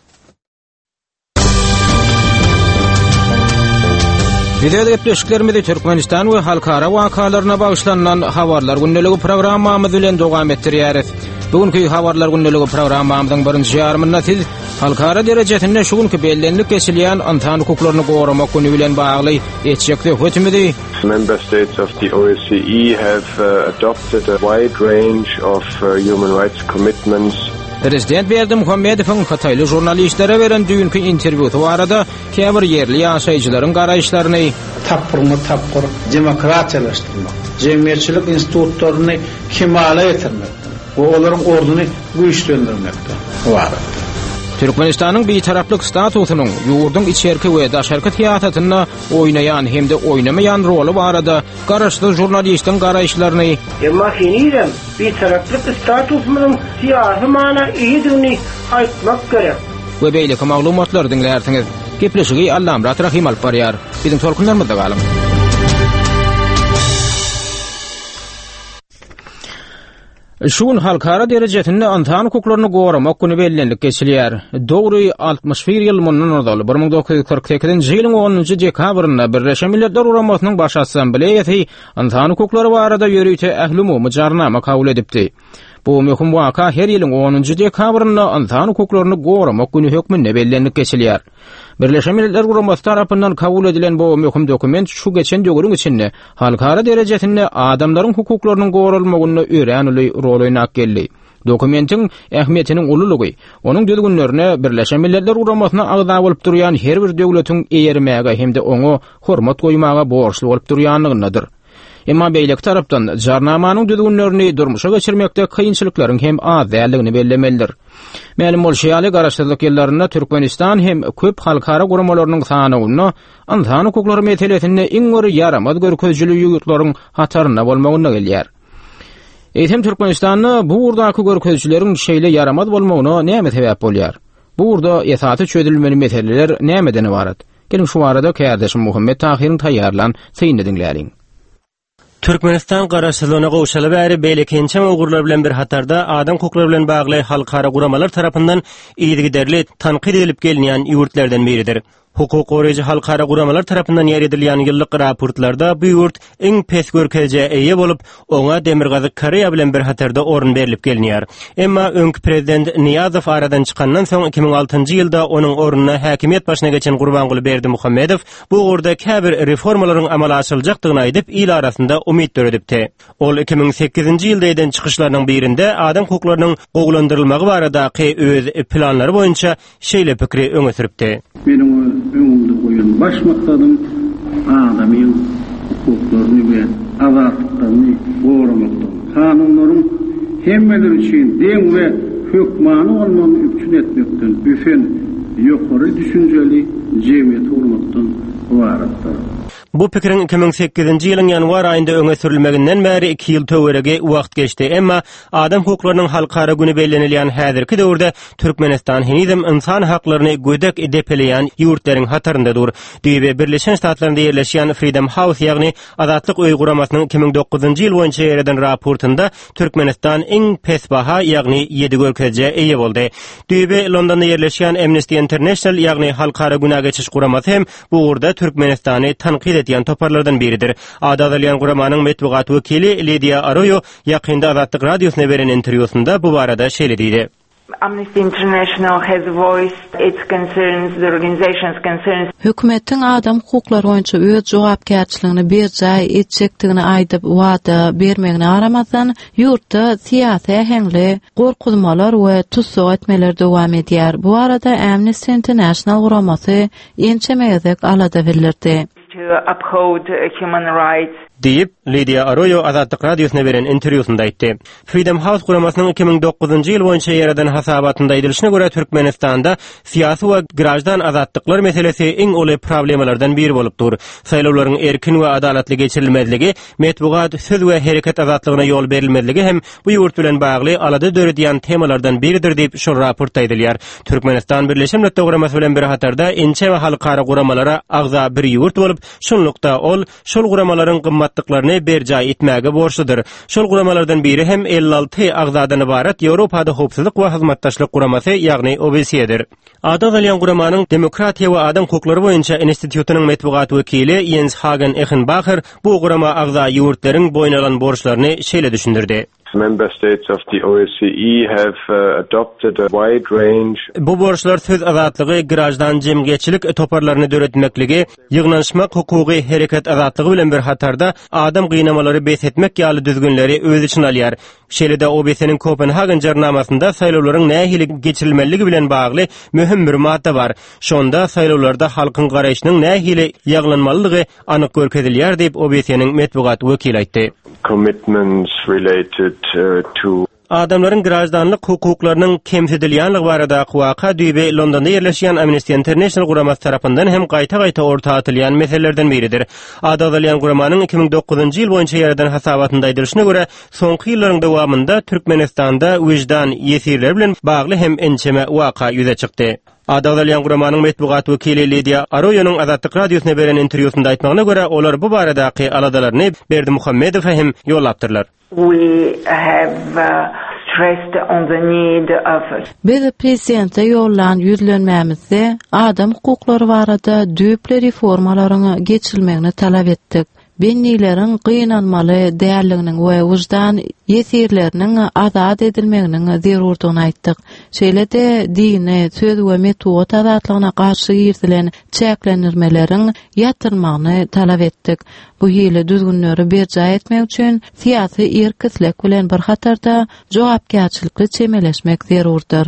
Videoda gepleşiklerimizi Türkmenistan we halkara wakalaryna bagyşlanan habarlar gündəligi programmamyz bilen dowam etdirýäris. Bugünkü habarlar gündəligi programmamyzyň birinji ýarymynda siz halkara derejesinde şu günkü bellenlik geçilýän insan hukuklaryny goramak güni bilen bagly etjekde hötmedi. Member states of the O S C E have uh, adopted a wide range of uh, human rights commitments. Prezident Berdim Muhammedowyň Hatayly jurnalistlere beren dünkü interwýusy barada käbir yerli ýaşaýjylaryň garaýşlaryny tapyrmy tapyr demokratiýalaşdyrmak, jemgyýetçilik institutlaryny kemale ýetirmekdir. Bu olaryň orduny güýçlendirmekdir. Barada Türkmenistanyň bir taraplyk statusynyň ýurdun içerki we daşarky teatratyna oýnaýan hemde oýnamaýan roli barada garaşly jurnalistiň garaýşlaryny Emma hinirem bir taraplyk statusynyň siýasy mana iýdini aýtmak gerek. We beýleki maglumatlar dinlersiňiz. Gepleşigi Allamrat Rahim alyp barýar. Biziň tolkunlarymyzda galyň. Şuň halkara derejesinde insan hukuklaryny goramak güni bellenlik geçilýär. Dogry altymyş bir ýyl mundan ozal bir ming dokuz ýüz kırk sekizinji ýylyň onunji dekabrynda Birleşen Milletler Uramasnyň baş assambleýasy insan hukuklary barada ýörüýte ähli jarnama kabul edipdi. Bu möhüm waka her ýylyň onunji dekabrynda insan hukuklaryny goramak güni hökmünde bellenlik geçilýär. Birleşen Milletler Uramasy tarapyndan kabul edilen bu möhüm dokument şu geçen döwrüň içinde halkara derejesinde adamlaryň hukuklarynyň goralmagyna öýränili rol oýnap geldi. Dokumentin ähmiýetiniň ululugy, onuň düzgünlerine Birleşen Milletler Uramasyna agda bolup durýan her bir döwletiň eýermäge hemde oňa hormat goýmaga borçly bolup durýanlygynadyr. Emma beýlek tarapdan jarnamanyň düzgünlerini durmuşa geçirmekde kynçylyklaryň hem az däligini bellemelidir. Mälim bolşýaly garaşdyrlyk ýyllarynda Türkmenistan hem köp halkara guramalarynyň sanyny, insan hukuklary meselesinde iň gori yaramaz görkezjili ýurtlaryň hataryna bolmagyna gelýär. Eýtem Türkmenistanyny bu urdaky görkezjileriň şeýle yaramaz bolmagyna näme sebäp bolýar? Bu urda ýasaty çözülmeli meseleler nämeden ibarat? Gelin şu arada kärdeşim Muhammed Tahiryň taýýarlan syny dinläliň. Türkmenistan garaşlygyna gowşaly bäri beýlekençe ugurlar bilen bir hatarda adam hukuklary bilen bagly halkara guramalar tarapyndan iýdigiderli tanqid edilip gelýän ýurtlardan biridir. Hukuk goraýjy halkara guramalar tarapyndan ýeredilýän ýyllyk raportlarda bu ýurt iň pes görkezje eýe bolup, oňa Demirgazy Karyýa bilen bir hatarda orun berilip gelinýär. Emma öňkü prezident Niýazow aradan çykandan soň iki ming altynjy ýylda onuň orunyna häkimiýet başyna geçen Gurbanguly Berdim Muhammedow bu urda käbir reformalaryň amala aşyljakdygyny aýdyp il arasynda umyt döredipdi. Ol iki ming sekizinji ýylda eden çykyşlarynyň birinde adam hukuklarynyň gowlandyrylmagy baradaky öz planlary boýunça şeýle pikri öňe süripdi. öňümde goýan baş maksadım adamyň hukuklaryny we azatlyklaryny goramakdyr. Kanunlaryň hemmeleri üçin deň we hökmany bolmagy üçin etmekden büfen ýokary düşünjeli jemgyýet urmakdan ibaratdyr. Bu pikirin iki ming sekizinji ýylyň ýanwar aýynda öňe sürilmeginden bäri iki ýyl töwerege wagt geçdi. Emma adam hukuklarynyň halkara güni bellenilýän häzirki döwürde Türkmenistan hinizm insan haklaryny gödek edip elýän ýurtlaryň hataryndadyr. Diýip Birleşen Ştatlarynda ýerleşýän Freedom House ýagny azatlyk öý guramasynyň iki ming dokuzunjy ýyl boýunça ýereden raportunda Türkmenistan iň pes baha ýagny ýedi görkezje eýe boldy. Diýip Londonda ýerleşýän Amnesty International ýagny halkara güna geçiş guramasy hem bu urda Türkmenistany tanqid etýän toparlardan biridir. Adadalyan guramanyň metbuat wekili Lydia Arroyo ýakynda Azatlyk radiosyna beren interwýusunda bu barada şeýle diýdi. Amnesty International has voiced its concerns, the organization's concerns. Hökümetin adam hukuklary boýunça öz jogapkärçiligini berjäy etjekdigini aýdyp wada bermegini aramazdan ýurtda siýasy ähengli gorkuzmalar we tutsuk etmeler dowam edýär. Bu arada Amnesty International guramasy ençemezek alada bildirdi. To uphold human rights. Deyip, Lydia Arroyo Azadlyk Radiosuna beren interwýusynda aýtdy. Freedom House guramasynyň iki ming dokuzunjy ýyl boýunça ýaradan hasabatynda aýdylyşyna görä Türkmenistanda syýasy we grajdan azatlyklar meselesi iň uly problemalardan biri bolup dur. Saýlawlaryň erkin we adalatly geçirilmezligi, metbugat, söz we hereket azatlygyna ýol berilmezligi hem bu ýurt bilen bagly alady döredýän temalardan biridir diýip şu raport aýdylýar. Türkmenistan Birleşik Milletler Guramasy bilen bir hatarda ençe we halkara guramalara agza bir ýurt bolup, şonlukda ol şol guramalaryň gymmatlyklaryny berjäy etmäge borçludyr. Şol guramalardan biri hem elli alty agzadan ibaret Ýewropada howpsuzlyk we hyzmatdaşlyk guramasy, ýagny O B C-dir. Ada Galyan guramanyň Demokratiýa we Adam hukuklary boýunça institutynyň metbugat wekili Jens Hagen Echenbacher bu gurama agza ýurtlaryň boýna alan borçlaryny şeýle düşündirdi. Member states of the O S C E have uh, adopted a wide range. Bu borçlar söz azatlygy, grajdan jemgyçilik toparlaryny döretmekligi, ýygnanşmak hukuky hereket azatlygy bilen bir hatarda adam gynamaları besetmek ýaly düzgünleri öz için alýar. Şeýle-de O B C-niň Kopenhagen jarnamasynda saýlawlaryň nähili geçirilmeligi bilen bagly möhüm bir madda bar. Şonda saýlawlarda halkyň garaýşynyň nähili ýaglanmalylygy anyk görkezilýär diýip O B C-niň metbugat wekili aýtdy. Commitments related uh, to Adamların grajdanlyk hukuklarynyň kemsedilýänligi barada waka düýbe Londonda ýerleşýän Amnesty International guramasy tarapyndan hem gaýta-gaýta orta atylýan meselelerden biridir. Adadalyan guramanyň iki ming dokuzunjy ýyl boýunça ýaradan hasabatynda aýdylyşyna görä, soňky ýyllaryň dowamında Türkmenistanda wejdan ýesirler bilen bagly hem ençeme waka ýüze çykdy. Adadalyan guramanyň metbugat wekili Lydia Arroyo'nun Azadlyk Radiosuna beren interwýusynda aýtmagyna görä, olar bu baradaky aladalaryny Berdi Muhammedow hem ýollapdyrlar. We have uh, stressed on the need of Biz prezidente ýollan ýüzlenmämizde adam hukuklary barada düýpli reformalaryny geçirilmegini talap etdik. Bennilerin gynanmaly däerliginiň we wujdan ýesirleriniň azad edilmeginiň zerurdygyny aýtdyk. Şeýle-de dini, söz we metbuat azatlygyna garşy ýertilen çäklendirmeleriň ýatyrmagyny talap etdik. Bu ýyly düzgünleri berjäy etmek üçin syýasy erkislik bilen bir hatarda jogapkärçilikli çemeleşmek zerurdyr.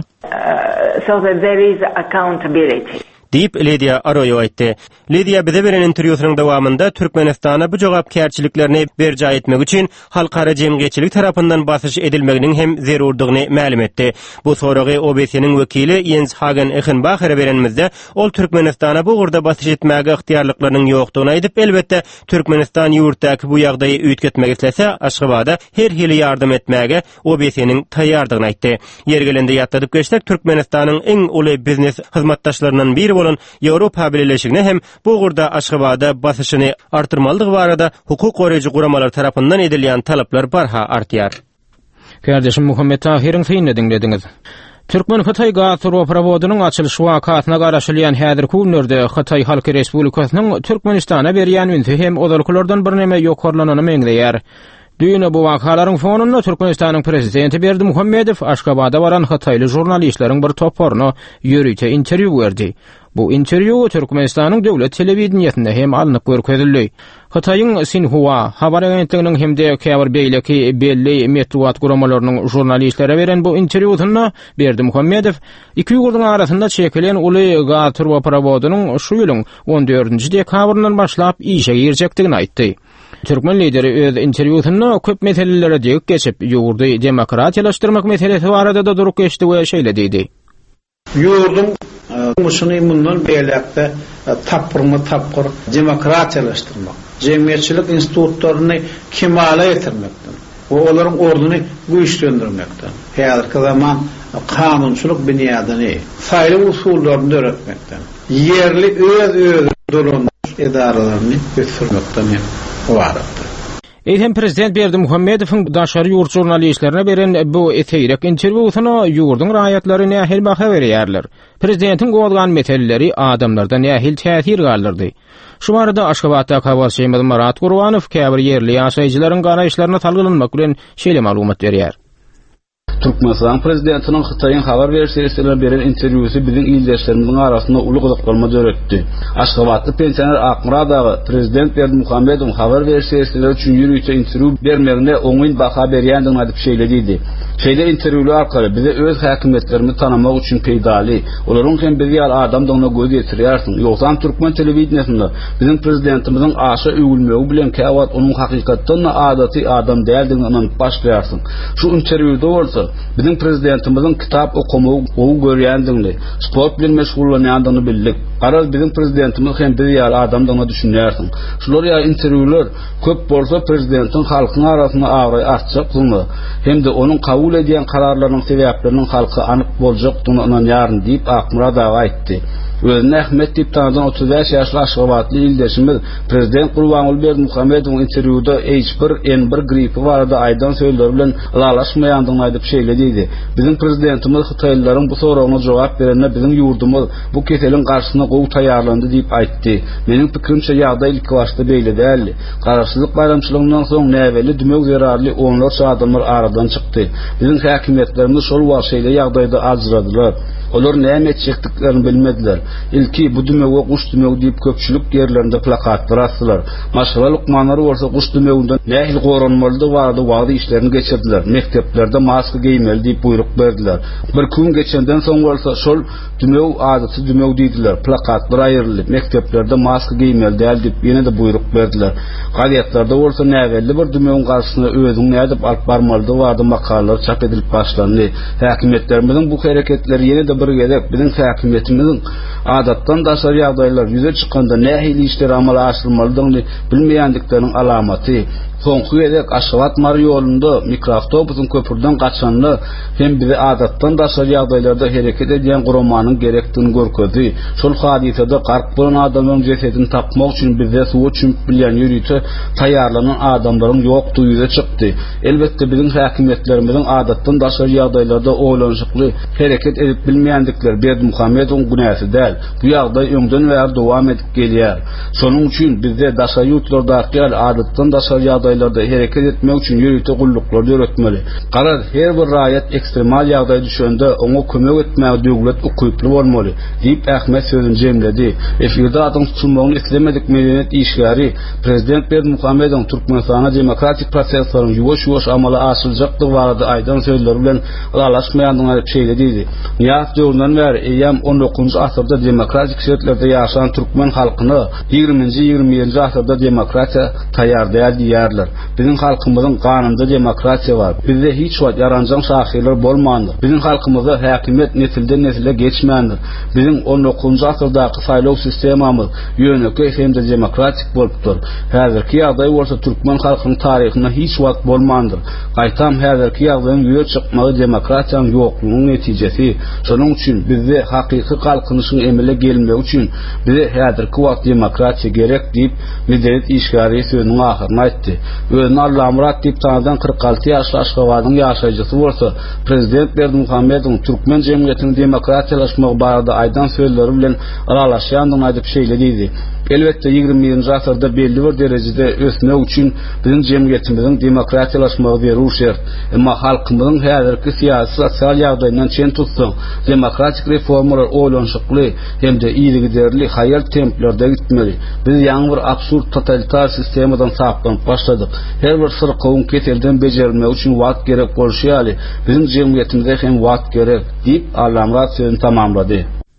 Uh, so that there is accountability. Deyip Lydia Arroyo aýtdy. Lydia bize beren interwýusynyň dowamında Türkmenistana bu jogapkärçiliklerini berjäy etmek üçin halkara jemgyçilik tarapyndan basyş edilmeginiň hem zerurdygyny ma'lum etdi. Bu soragy O B C-niň wekili Jens Hagen Echenbacher berenmizde ol Türkmenistana bu gurda basyş etmäge ihtiýarlyklarynyň ýokdugyny aýdyp, elbetde Türkmenistan ýurtdaky bu ýagdaýy üýtgetmek islese, Aşgabatda her hili ýardym etmäge O B C-niň taýýardygyny aýtdy. Ýergelinde ýatladyp geçsek, Türkmenistanyň iň uly biznes hyzmatdaşlaryndan biri bolan Ýewropa Birleşigine hem bu gurda Aşgabatda basyşyny artyrmalydygy barada hukuk goraýjy guramalar tarapyndan edilýän talaplar barha artýar. Kardeşim Muhammed Tahir'in feýini dinlediňiz. Türkmen Xitay Gatur prowodynyň açylyş wakatyna garaşylýan häzir günlerde Xitay Halk Respublikasynyň Türkmenistana berýän ünsi hem odalkylardan bir näme ýokarlanany meňleýär. Düýne bu wakalaryň fonunda Türkmenistanyň prezidenti Berdi Muhammedow Aşgabatda baran Xitayly jurnalistleriň bir toparyny ýörüýte interwýu berdi. Bu interwýu Türkmenistanyň döwlet telewizioniýetinde hem alnyp görkezildi. Xitaýyň Sinhua habar agentliginiň hemde käbir beýleki belli metbuat guramalarynyň jurnalistlere beren bu interwýusyna Berdi Muhammedow iki ýurduň arasynda çekilen uly Gatur we prowodynyň şu ýylyň on dördünji dekabryndan başlap işe girjekdigini aýtdy. Türkmen lideri öz interwýusyna köp meselelere diýip geçip, ýurdy demokratiýalaşdyrmak meselesi barada da durup geçdi we şeýle diýdi. Ýurdun musyny mundan beýlekde tapyrmy tapyr demokratiýalaşdyrmak, jemgyýetçilik institutlaryny kemale ýetirmekden, we olaryň orduny güýçlendirmekden, häzirki zaman kanunçylyk bünýadyny, saýly usullaryny öğretmekden, yerli öz öz dolanmış edaralaryny götürmekden waradyr. Eýhem prezident Berdi Muhammedowyň daşary ýurt jurnalistlerine beren bu eteýrek interwýusyna ýurdun raýatlary nähil baha berýärler. Prezidentiň gowalgan meseleleri adamlarda nähil täsir galdyrdy. Şu barada Aşgabatda Kabas Şeýmez Marat Gurbanow käbir ýerli ýaşaýjylaryň garaýşlaryna talgylanymak bilen şeýle maglumat berýär. Türkmenistan prezidentinin Xitayın habar versiyasına beren intervyusu bizim ildeşlerimizin arasında ulu gıdıklarma döretdi. Aşgabatlı pensioner Akmuradağı prezident Berdimuhamedov habar versiyasına üçün yürüyüşe intervyu vermegine oňyn baha berýändigini adyp şeýlediydi. Şeýle interwýler arkaly bize öz häkimetlerimizi tanamak üçin peýdali, olaryň hem bir ýal adamdygyna göz ýetirýärsiň. Ýogsam Türkmen telewizionyny bizim prezidentimiziň aşa öwülmegi bilen käwat onuň hakykatdan adaty adam däldigini anyp başlaýarsyň. Şu interwýde bolsa bizim prezidentimiziň kitap okumagy, oňy görýändigini, sport bilen meşgullanýandygyny bildik. Aral bizim prezidentimiz hem bir ýal adamdygyna düşünýärsiň. Şular ýa interwýler köp bolsa prezidentin halkyň arasynda agry artjakdygyny hem de onuň kabul edýän kararlarynyň sebäplerini halka anyk boljakdygyny inanýaryn diýip Akmuradağı aýtdy. Özüne Ahmet diýip tanadan otuz beş ýaşly Aşgabatly ildeşimiz prezident Gurbanuly Berdimuhamedowyň interwýuda H bir N bir gripi barada aýdan söýleri bilen ýalaşmaýandygyny aýdyp şeýlediydi. Bizim prezidentimiz Xitaylylaryň bu soragyna jogap berende bizim ýurdumyz bu keseliň garşysyna gowy taýýarlandy diýip aýtdy. Meniň pikirimçe ýagdaý ilk başda beýle däl. Garaşsyzlyk bayramçylygynyň soň näweli dümek zerarly onlarça adamlar aradan çykdy. Bizim häkimetlerimiz şol wagtda ýagdaýda ajradylar. Olar näme etjekdiklerini bilmediler. İlki bu dümeğe kuş dümeği deyip köpçülük yerlerinde plakatlar astılar. Maşala lukmanları olsa kuş dümeğinden nehil koranmalıda vardı vardı işlerini geçirdiler. Mekteplerde maske giymeli deyip buyruk verdiler. Bir gün geçenden sonra olsa şol dümeği adısı dümeği deydiler. Plakatlar ayrıldı. Mekteplerde maske giymeli değil deyip yine de buyruk verdiler. Qadiyatlerde olsa nevelli bir dümeğin karşısına özün ne edip alıp barmalıda vardı makalalar çap edilip başlandı. Hakimiyetlerimizin bu hareketleri yine de bir gelip bizim hakimiyetimizin adatdan daşary ýagdaýlar ýüze çykanda nähili işler amala aşyrmalydygyny bilmeýändikleriniň alamaty. Soňky edek Aşgabat mar ýolunda mikroawtobusyň köpürden gaçanly hem bizi adatdan daşary ýagdaýlarda hereket edýän guramanyň gerekdigini görkezdi. Şol hadisede garp bolan adamlaryň jesedini tapmak üçin bize suw çümp bilen ýürüýte taýýarlanan adamlaryň ýokdugy ýüze çykdy. Elbetde bizim häkimetlerimizin adatdan daşary ýagdaýlarda oýlanşykly hereket edip bilmeýändikleri Berdimuhamedowyň günäsi däl. Bu ýagdaý öňden bäri dowam edip gelýär. Şonuň üçin bizde daşary ýurtlardaky adatdan daşary ýagdaýlarda hereket etmek üçin ýürüýte gulluklar öğretmeli. Garar her bir raýat ekstremal ýagdaý düşende oňa kömek etmäge döwlet ukyply bolmaly diýip Ähmet sözüni jemledi. Efirde adam tutulmagyny islemedik medeniyet işgäri prezident Berdimuhamedowyň Türkmenistana demokratik proseslaryň ýuwaş-ýuwaş amala aşyljakdygy barada aýdan söýleri bilen aralaşmaýandygyny aýdyp şeýledi. Ýa-da döwründen bäri eýem on dokuňjy asyrda demokratik şertlerde ýaşayan türkmen halkyny ýygrimiňji ýygrimi birinji asyrda demokratiýa taýýar däl diýerler. Bizim halkymyzyň kanunda demokratiýa bar. Bizde hiç wagt yaranjan şahsylar bolmandy. Bizim halkymyzda häkimet nesilden nesile geçmändir. Bizim on dokuňjy asyrdaky saýlaw sistemamyz ýöneki hem de demokratik bolupdyr. Häzirki ýagdaý bolsa türkmen halkynyň taryhyna hiç wagt bolmandyr. Gaýtam häzirki ýagdaýyň ýüze çykmagy demokratiýanyň ýoklugynyň netijesi. Şonuň üçin bizde hakyky kalkynışyň emele gelmegi üçin bize häzirki wagt demokratiýa gerek diýip medeniyet işgäri sözüniň ahyryna aýtdy. Özüni Allah Murat diýip tanadan kırk altı ýaşly Aşgabatyň ýaşaýjysy bolsa, prezident Berdimuhamedowyň türkmen jemgyýetiniň demokratiýalaşmagy barada aýdan söýleri bilen aralaşýandygyny aýdyp şeýlediydi. Elbetde ýygrimi birinji asyrda belli bir derejede ösmek üçin bizim jemgyýetimiziň demokratiýalaşmagy berýär şert. Emma halkymyzyň häzirki syýasy sosial ýagdaýyndan çen tutsa, demokratik reformalar oýlanşykly hem de ýygyderli haýal templerde gitmeli. Biz ýaňy bir absurd totalitar sistemadan saklanyp başladyk. Her bir sırqawyň keselden bejerilmegi üçin wagt gerek bolýarly. Bizim jemgyýetimizde hem wagt gerek diýip Allamrat sözüni tamamlady.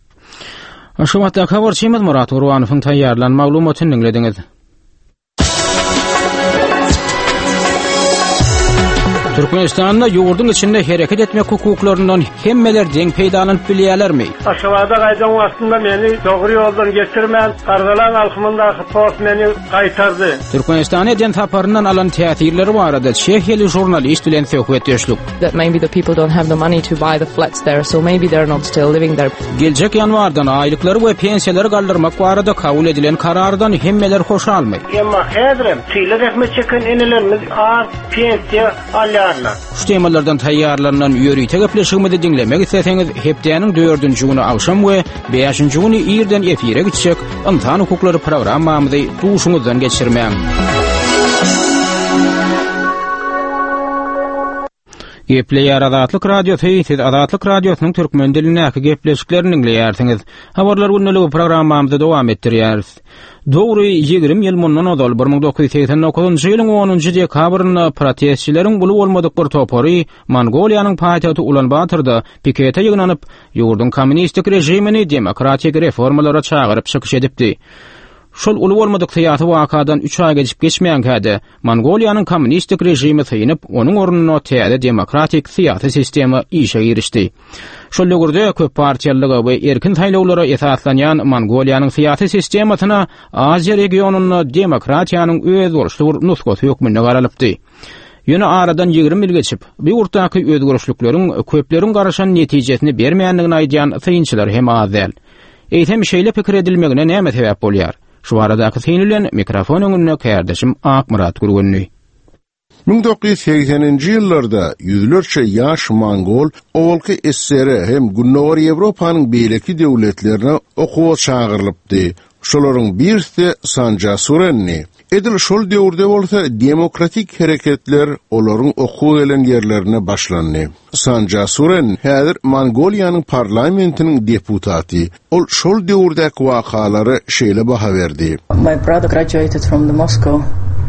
Aşgabatda habarçymyz Murat Gurwanowyň taýýarlan maglumatyny dinlediňiz. Türkmenistanda ýurdun içinde hereket etmek hukuklarından hemmeler deň peýdalanyp bilýärlermi? Aşgabatda gaýdan wagtynda meni dogry ýoldan geçirmän, Gargalan alkymyndaky post meni gaýtardy. Türkmenistan eden taparyndan alan täsirleri barada Çehyeli jurnalist bilen söhbet ýeşdik. That maybe the people don't have the money to buy the flats there, so maybe they're not still living there. Geljek ýanwardan aýlyklary we pensiýaları galdyrmak barada kabul edilen karardan hemmeler hoşalmy. Emma häzirem çyle rahmet çeken enelerimiz az pensiýa alýar. Şu temalardan taýýarlanan ýörüýte gepleşigimizi dinlemek isteseňiz hepdeniň dördünji güni akşam we beşinji güni ýerden efire gitjek insan hukuklary programmamyzy duşuňyzdan geçirmäň. Gepleýär Azatlyk radio teýsiz Azatlyk radiosynyň türkmen dilinäki gepleşiklerini dinleýärsiňiz. Habarlar günnäligi programmamyzda dowam etdirýäris. Dogry ýygrimi ýyl mundan odal bir ming dokuz yüz seksen dokuzynjy ýylyň onunjy dekabrynda protestçileriň buly bolmadyk bir topary Mongoliýanyň paýtagty Ulan-Batyrda pikete ýygnanyp, ýurdun kommunistik rejimini demokratik reformalara çagyryp çykyş edipdi. Şol uly bolmadyk syýasy wakadan üç ay geçip geçmeýän käde Mongoliýanyň kommunistik rejimi synyp, onuň ornuna täze demokratik syýasy sistemi işe girişdi. Şol ýogurda köp partiýalyga we erkin saýlawlara esaslanýan Mongoliýanyň syýasy sistemasyna Aziýa regionuny demokratiýanyň öz bolşy nusgasy hökmünde garalypdy. Ýöne aradan ýygrimi ýyl geçip, bu ýurtdaky özgörüşlikleriň köpleriň garaşan netijesini bermeýändigini aýdýan syýynçylar hem az däl. Eýtem şeýle pikir edilmegine näme sebäp bolýar? Şu aradaky seýnilen mikrofon öňünde kärdeşim Akmurat Gurgunly. ming dokuz yüz sekseninji ýyllarda ýüzlerçe ýaş Mongol owalky S S R hem Günnäwar Ýewropanyň beýleki döwletlerine okuwa çagyrylypdy. Şolaryň birisi Sanja Surenni. Edil şol döwürde bolsa demokratik hereketler olaryň okuw gelen ýerlerine başlandy. Sanja Suren häzir Mongoliýanyň parlamentiniň deputaty. Ol şol döwürdäki wakalary şeýle baha berdi. My brother graduated from the Moscow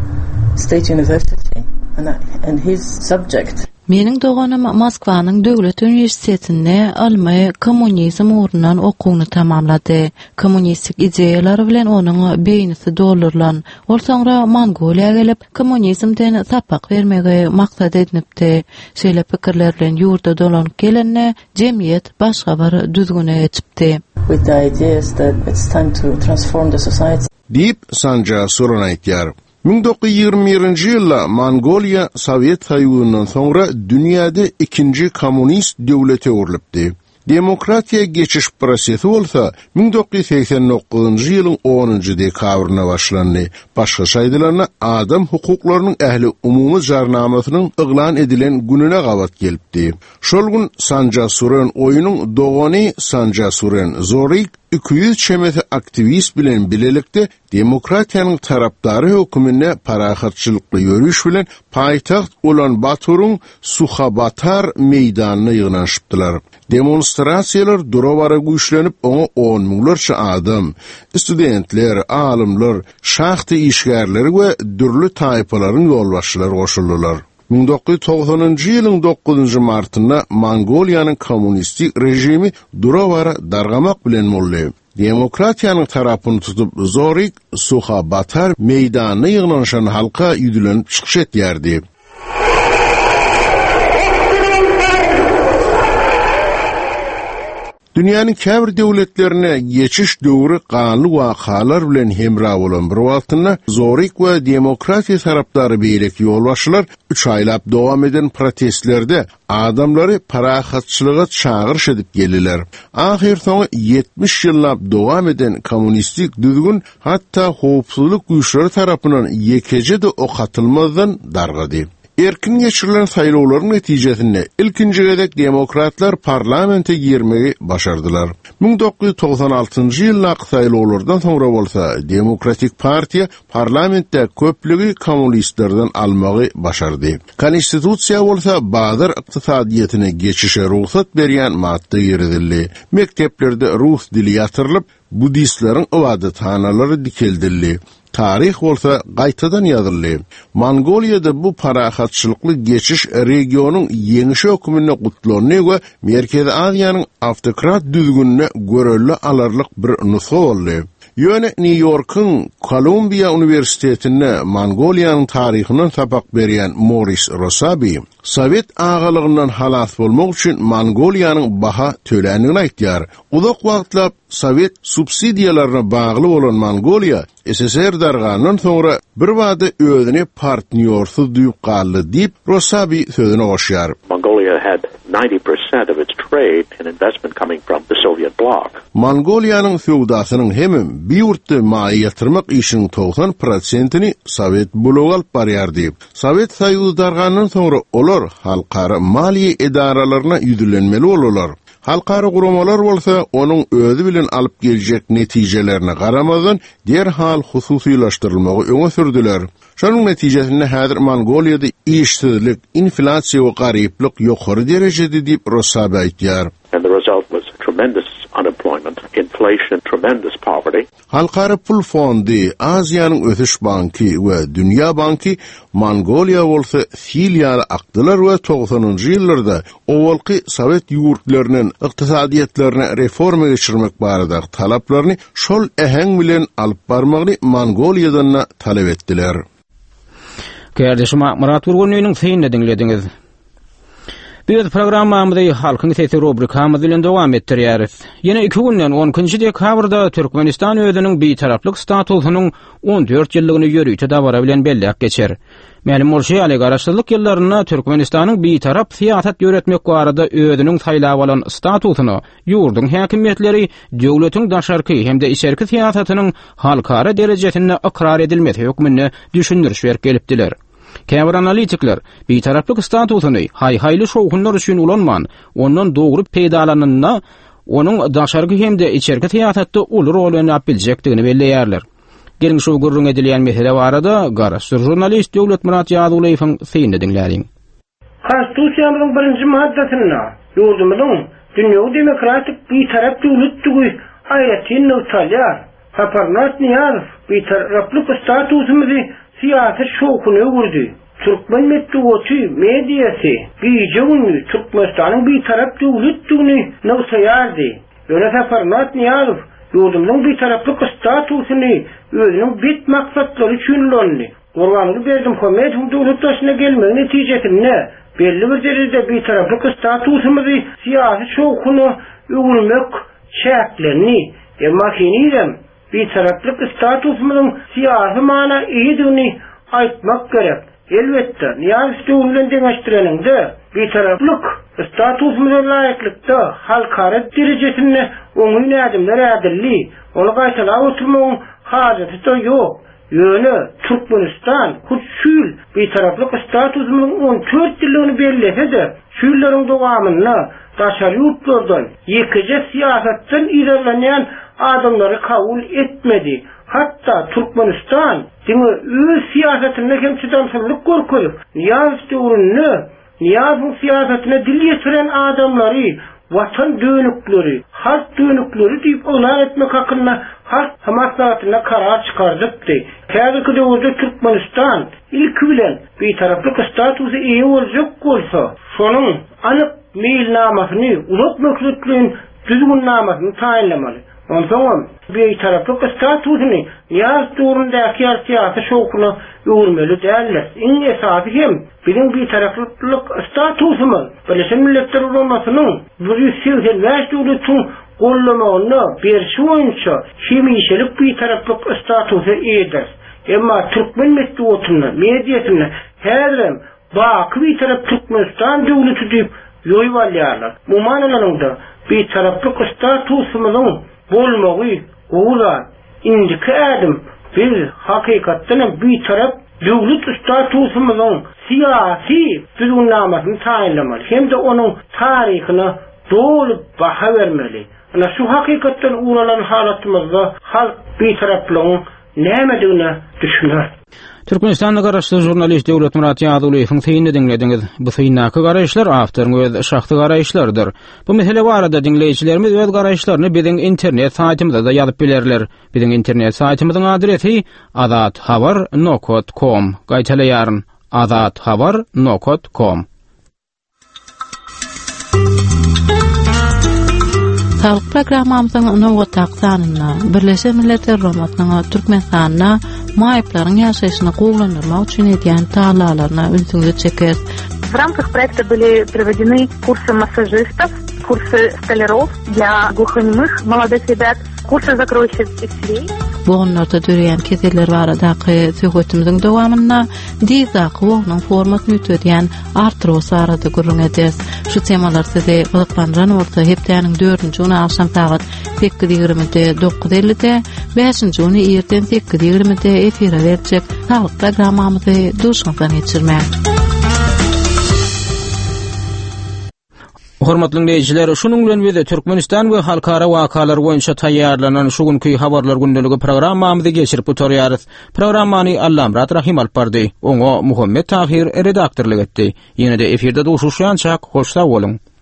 State University and, I, and his subject Meniň doganam Moskwanyň döwlet uniwersitetinde almy kommunizm uğrundan okuwny tamamlady. Kommunistik ideýalary bilen onuň beýnisi dolurlan. Ol soňra Mongoliýa gelip kommunizmden sapak bermegi maksat edinipdi. Şeýle pikirler bilen ýurda dolanyp gelenne jemgyýet başga bir düzgüne geçipdi. With the ideas that it's time to transform the society. Dip Sanja Suren aýtýar. ming dokuz yüz ýygrimi birinji ýylda Mongoliýa Sowet Soýuzundan soňra dünýäde ikinji kommunist döwlete öwrülipdi. Demokratiýa geçiş prosesi bolsa ming dokuz yüz seksen dokuzynjy ýylyň onunjy dekabryna başlandy. Başga şaýdylarna adam hukuklarynyň ähli umumy jarnamasynyň yglan edilen gününe gabat gelipdi. Şol gün Sanja Suren oýunyň dogany Sanja Suren Zorik iki yüz çemeti aktivist bilen bilelikde demokratiýanyň tarapdary hökümine parahatçylykly ýörüş bilen paýtaxt Ulan-Batyryň Suhabatar meýdanyna ýygnanypdylar. Demonstrasiýalar durawara güýçlenip, oňa on miňlerçe adam, studentler, alymlar, şahty işgärleri we dürli taýpalaryň ýolbaşçylary goşuldylar. ming dokuz yüz togsonynjy ýylyň dokuzynjy martynda Mongoliýanyň kommunistik rejimi durawara dargamak bilen boldy. Demokratiýanyň tarapyny tutup Zorik Suhabatar meýdanyna ýygnanyşan halka ýüdilenip çykyş etýärdi. Dünýäniň käbir döwletlerine geçiş döwri ganly wakalar bilen hemra bolan bir wagtynda Zorik we demokratiýa tarapdary beýleki ýolbaşçylar üç aýlap dowam eden protestlerde adamlary parahatçylyga çagyryş edip geldiler. Ahir soňy yetmiş ýyllap dowam eden kommunistik düzgün hatda howpsuzlyk güýçleri tarapyndan ýekejede okatylmazdan dargady. Erkin geçirilen saýlawlaryň netijesinde ilkinji gedek demokratlar parlamente girmegi başardylar. ming dokuz yüz togson altynjy ýyllaky saýlawlardan soňra bolsa, Demokratik partiýa parlamentde köplügi kommunistlerden almagy başardy. Konstitusiýa bolsa bazar ykdysadyetine geçişe ruhsat berýän madda ýerdildi. Mekteplerde rus dili ýatyrylyp, budistleriň ibadathanalary dikeldildi. Tarih bolsa gaýtadan ýazyldy. Mongoliýada bu parahatçylykly geçiş regionyň ýeňişi hökümine gutlanyny we Merkezi Aziýanyň awtokrat düzgünine görelli alarlyk bir nusga boldy. Ýöne New Yorkyň Columbia Uniwersitetinde Mongoliýanyň taryhynyň sapak berýän Morris Rosabi, Sowet agalygyndan halas bolmak üçin Mongoliýanyň baha tölendigini aýtýar. Uzak wagtlap Sowet subsidiýalaryna bagly bolan Mongoliýa S S R dargandan soňra bir wada özüni partnýorsyz duýup galdy diýip Rosabi sözüne goşýar. Mongolia had ninety percent of its trade and investment coming from the Soviet bloc. Mongoliýanyň feodasynyň hemem bir ýurtda maýa ýatyrmak işiniň doksan prosentini Sowet blogy alyp barýardy. Sowet Soýuzy dargandan soňra olar halkara maliýe edaralaryna ýüzlenmeli bolarlar. Halkara guramalar bolsa onun özü bilen alıp gelecek netijelerine garamadan derhal hususilaştırılmagy öňe sürdüler. Şonuň netijesinde häzir Mongoliýada işsizlik, inflasiýa we garyplyk ýokary derejede diýip Rosabe aýtýar. And the result was tremendous unemployment, inflation, tremendous poverty. Halkara Pul Fondi, Aziýanyň Ötüş Banky we Dünýä Banky Mongoliýa bolsa filialy akdylar we togsanynjy ýyllarda owalky Sowet ýurtlarynyň ykdysadyýetlerini reforma geçirmek barada talaplaryny şol äheň bilen alyp barmagyny Mongoliýadan talep etdiler. Kardeşim Murat Urgunlyň feýnini dinlediňiz. Biz programmamyzda halkyň sesi rubrikamyz bilen dowam etdirýäris. Ýene iki günden onunçy dekabrda Türkmenistan özüniň beýtaraplyk statusynyň on dört ýyllygyny ýörüýte dawara bilen belläp geçer. Mälim bolşy ýaly garaşsyzlyk ýyllaryna Türkmenistanyň beýtarap siýasat ýöretmek barada özüniň saýlap alan statusyny ýurdun häkimetleri döwletiň daşarky hemde içerki siýasatynyň halkara derejesinde ikrar edilmesi hökmüne düşündürüş berip gelipdiler. Käbir analitikler beýtaraplyk statusyny haý-haýly şowgunlar üçin ulanman, ondan dogry peýdalanyna, onuň daşarky hemde içerki siýasatda uly rol oýnap biljekdigini belleýärler. Gelin şu gurrun edilýän mesele barada garaşdyr jurnalist Döwlet Murat Ýadulyň feýnini dinläriň. Konstitusiýamyzyň birinji maddasyna ýurdumyzyň dünýäwi demokratik beýtarap döwletdigi aýratyn neutralýar, Saparnat Niýazow beýtaraplyk statusymyzy siyasi şokuny öwürdi. Türkmen medeniýeti, mediýasy, biýjegini Türkmenistanyň beýtarap döwletdigini näwsaýardy. Ýöne Saparnat Niýazow ýurdumyň beýtaraplyk statusyny özüniň bit maksatlary üçin ulandy. Gurbanyny berdim hökümet döwletdaşyna gelmegi netijesinde belli bir derejede beýtaraplyk statusymyzy siyasi şokuny öwürmek şäklerini emma kenirem beýtaraplyk statusymyzyň siyasi mana ýedigini aýtmak gerek. Elbetde, Niýazow bilen deňeşdirilende beýtaraplyk statusymyzyň laýyklykda halkara derejesinde oňun adamlar adilli, onu gaýtalap oturmagyň hajaty da ýok. Ýöne Türkmenistan küçül beýtaraplyk statusymyzyň on dört ýyllygyny belläse-de, şu ýyllaryň dowamyna daşary ýurtlardan ýekije siýasatdan ilerlenýän adamlary kabul etmedi. Hatta Türkmenistan diňe öz siýasatyna hem çydamsızlyk görkezip, Niýazow döwründe Niýazow siýasatyna dil ýetiren adamlary, watan dönükleri, halk dönükleri diýip olar etmek hakynda halk hamasatyna karar çykardypdy. Häzirki döwürde Türkmenistan ilki bilen beýtaraplyk statusy eýe boljak bolsa, şonuň anyk meýilnamasyny, ulak mökletliğin düzgün namasyny taýinlamaly. Ondan beýtaraplyk statusyny ýaz döwründe siyasi şokuny öwürmeli däller. Iň esasy hem biziň beýtaraplyk statusymy Birleşen Milletler Uramasynyň bir ýüz seksen beş döwletiň gollamagyna berşi boýunça şeýmişelik beýtaraplyk statusy eder. Emma Türkmen medeniýetine, mediýasyna häzir baky beýtarap Türkmenistan döwleti diýip ýoýbalýarlar. Bu manalaryňda beýtaraplyk statusymyzyň bolmagy ola indiki adım bir hakykatdan beýtarap döwlet statusymyzyň siyasi düzgünlamasyny taýinlamaly. Hemde onuň taryhyna dolup baha bermeli. Ana şu hakykatdan uralan halatymyzda halk beýtaraplygyň nämedigine düşünýär. Türkmenistanda garaşsyz jurnalist Döwlet Murat Ýadulyň feýnini dinlediňiz. Bu feýnnaky garaşlar awtoryň öz şahsy garaşlardyr. Bu mesele barada dinleýijilerimiz öz garaşlaryny biziň internet saýtymyzda da ýazyp bilerler. Biziň internet saýtymyzyň adresi azat habar nokta com. Gaýtalaýaryn azat habar nokta com. Sağlık programmamyzyň nowat taqsanyna Birleşen Milletler Uramasynyň Türkmenistanyna maýyplaryň ýaşaýyşyny gowlandyrmak üçin edýän taýlalaryna ünsüňizi çeker. В рамках проекта были проведены курсы массажистов, курсы столяров для глухонемых молодых ребят, курсы закройщиц и швей. Bu onlarda döreýän keseller baradaky söhbetimizin dowamyna diýzaky wognyň formasyny ötedýän artyrys arada gurrun ederiz. Şu temalar sizi gyzyklandyran bolsa hepdeniň dördünçi ýyly akşam saat sekiz ýigrimide dokuz ellide, beşinçi ýyly erten sekiz ýigrimide efire berjek sağlyk programmamyzy duşňyzdan geçirmek. Hormatly dinleyijiler, şunun bilen biz Türkmenistan we halkara wakalar boýunça taýýarlanan şu günkü habarlar gündəligi programmamyzy geçirip oturýarys. Programmany Allamrat Rahim alp bardy. Oňa Muhammed Tahir redaktorlyk etdi. Ýene-de efirde duşuşýançak hoş sag bolun.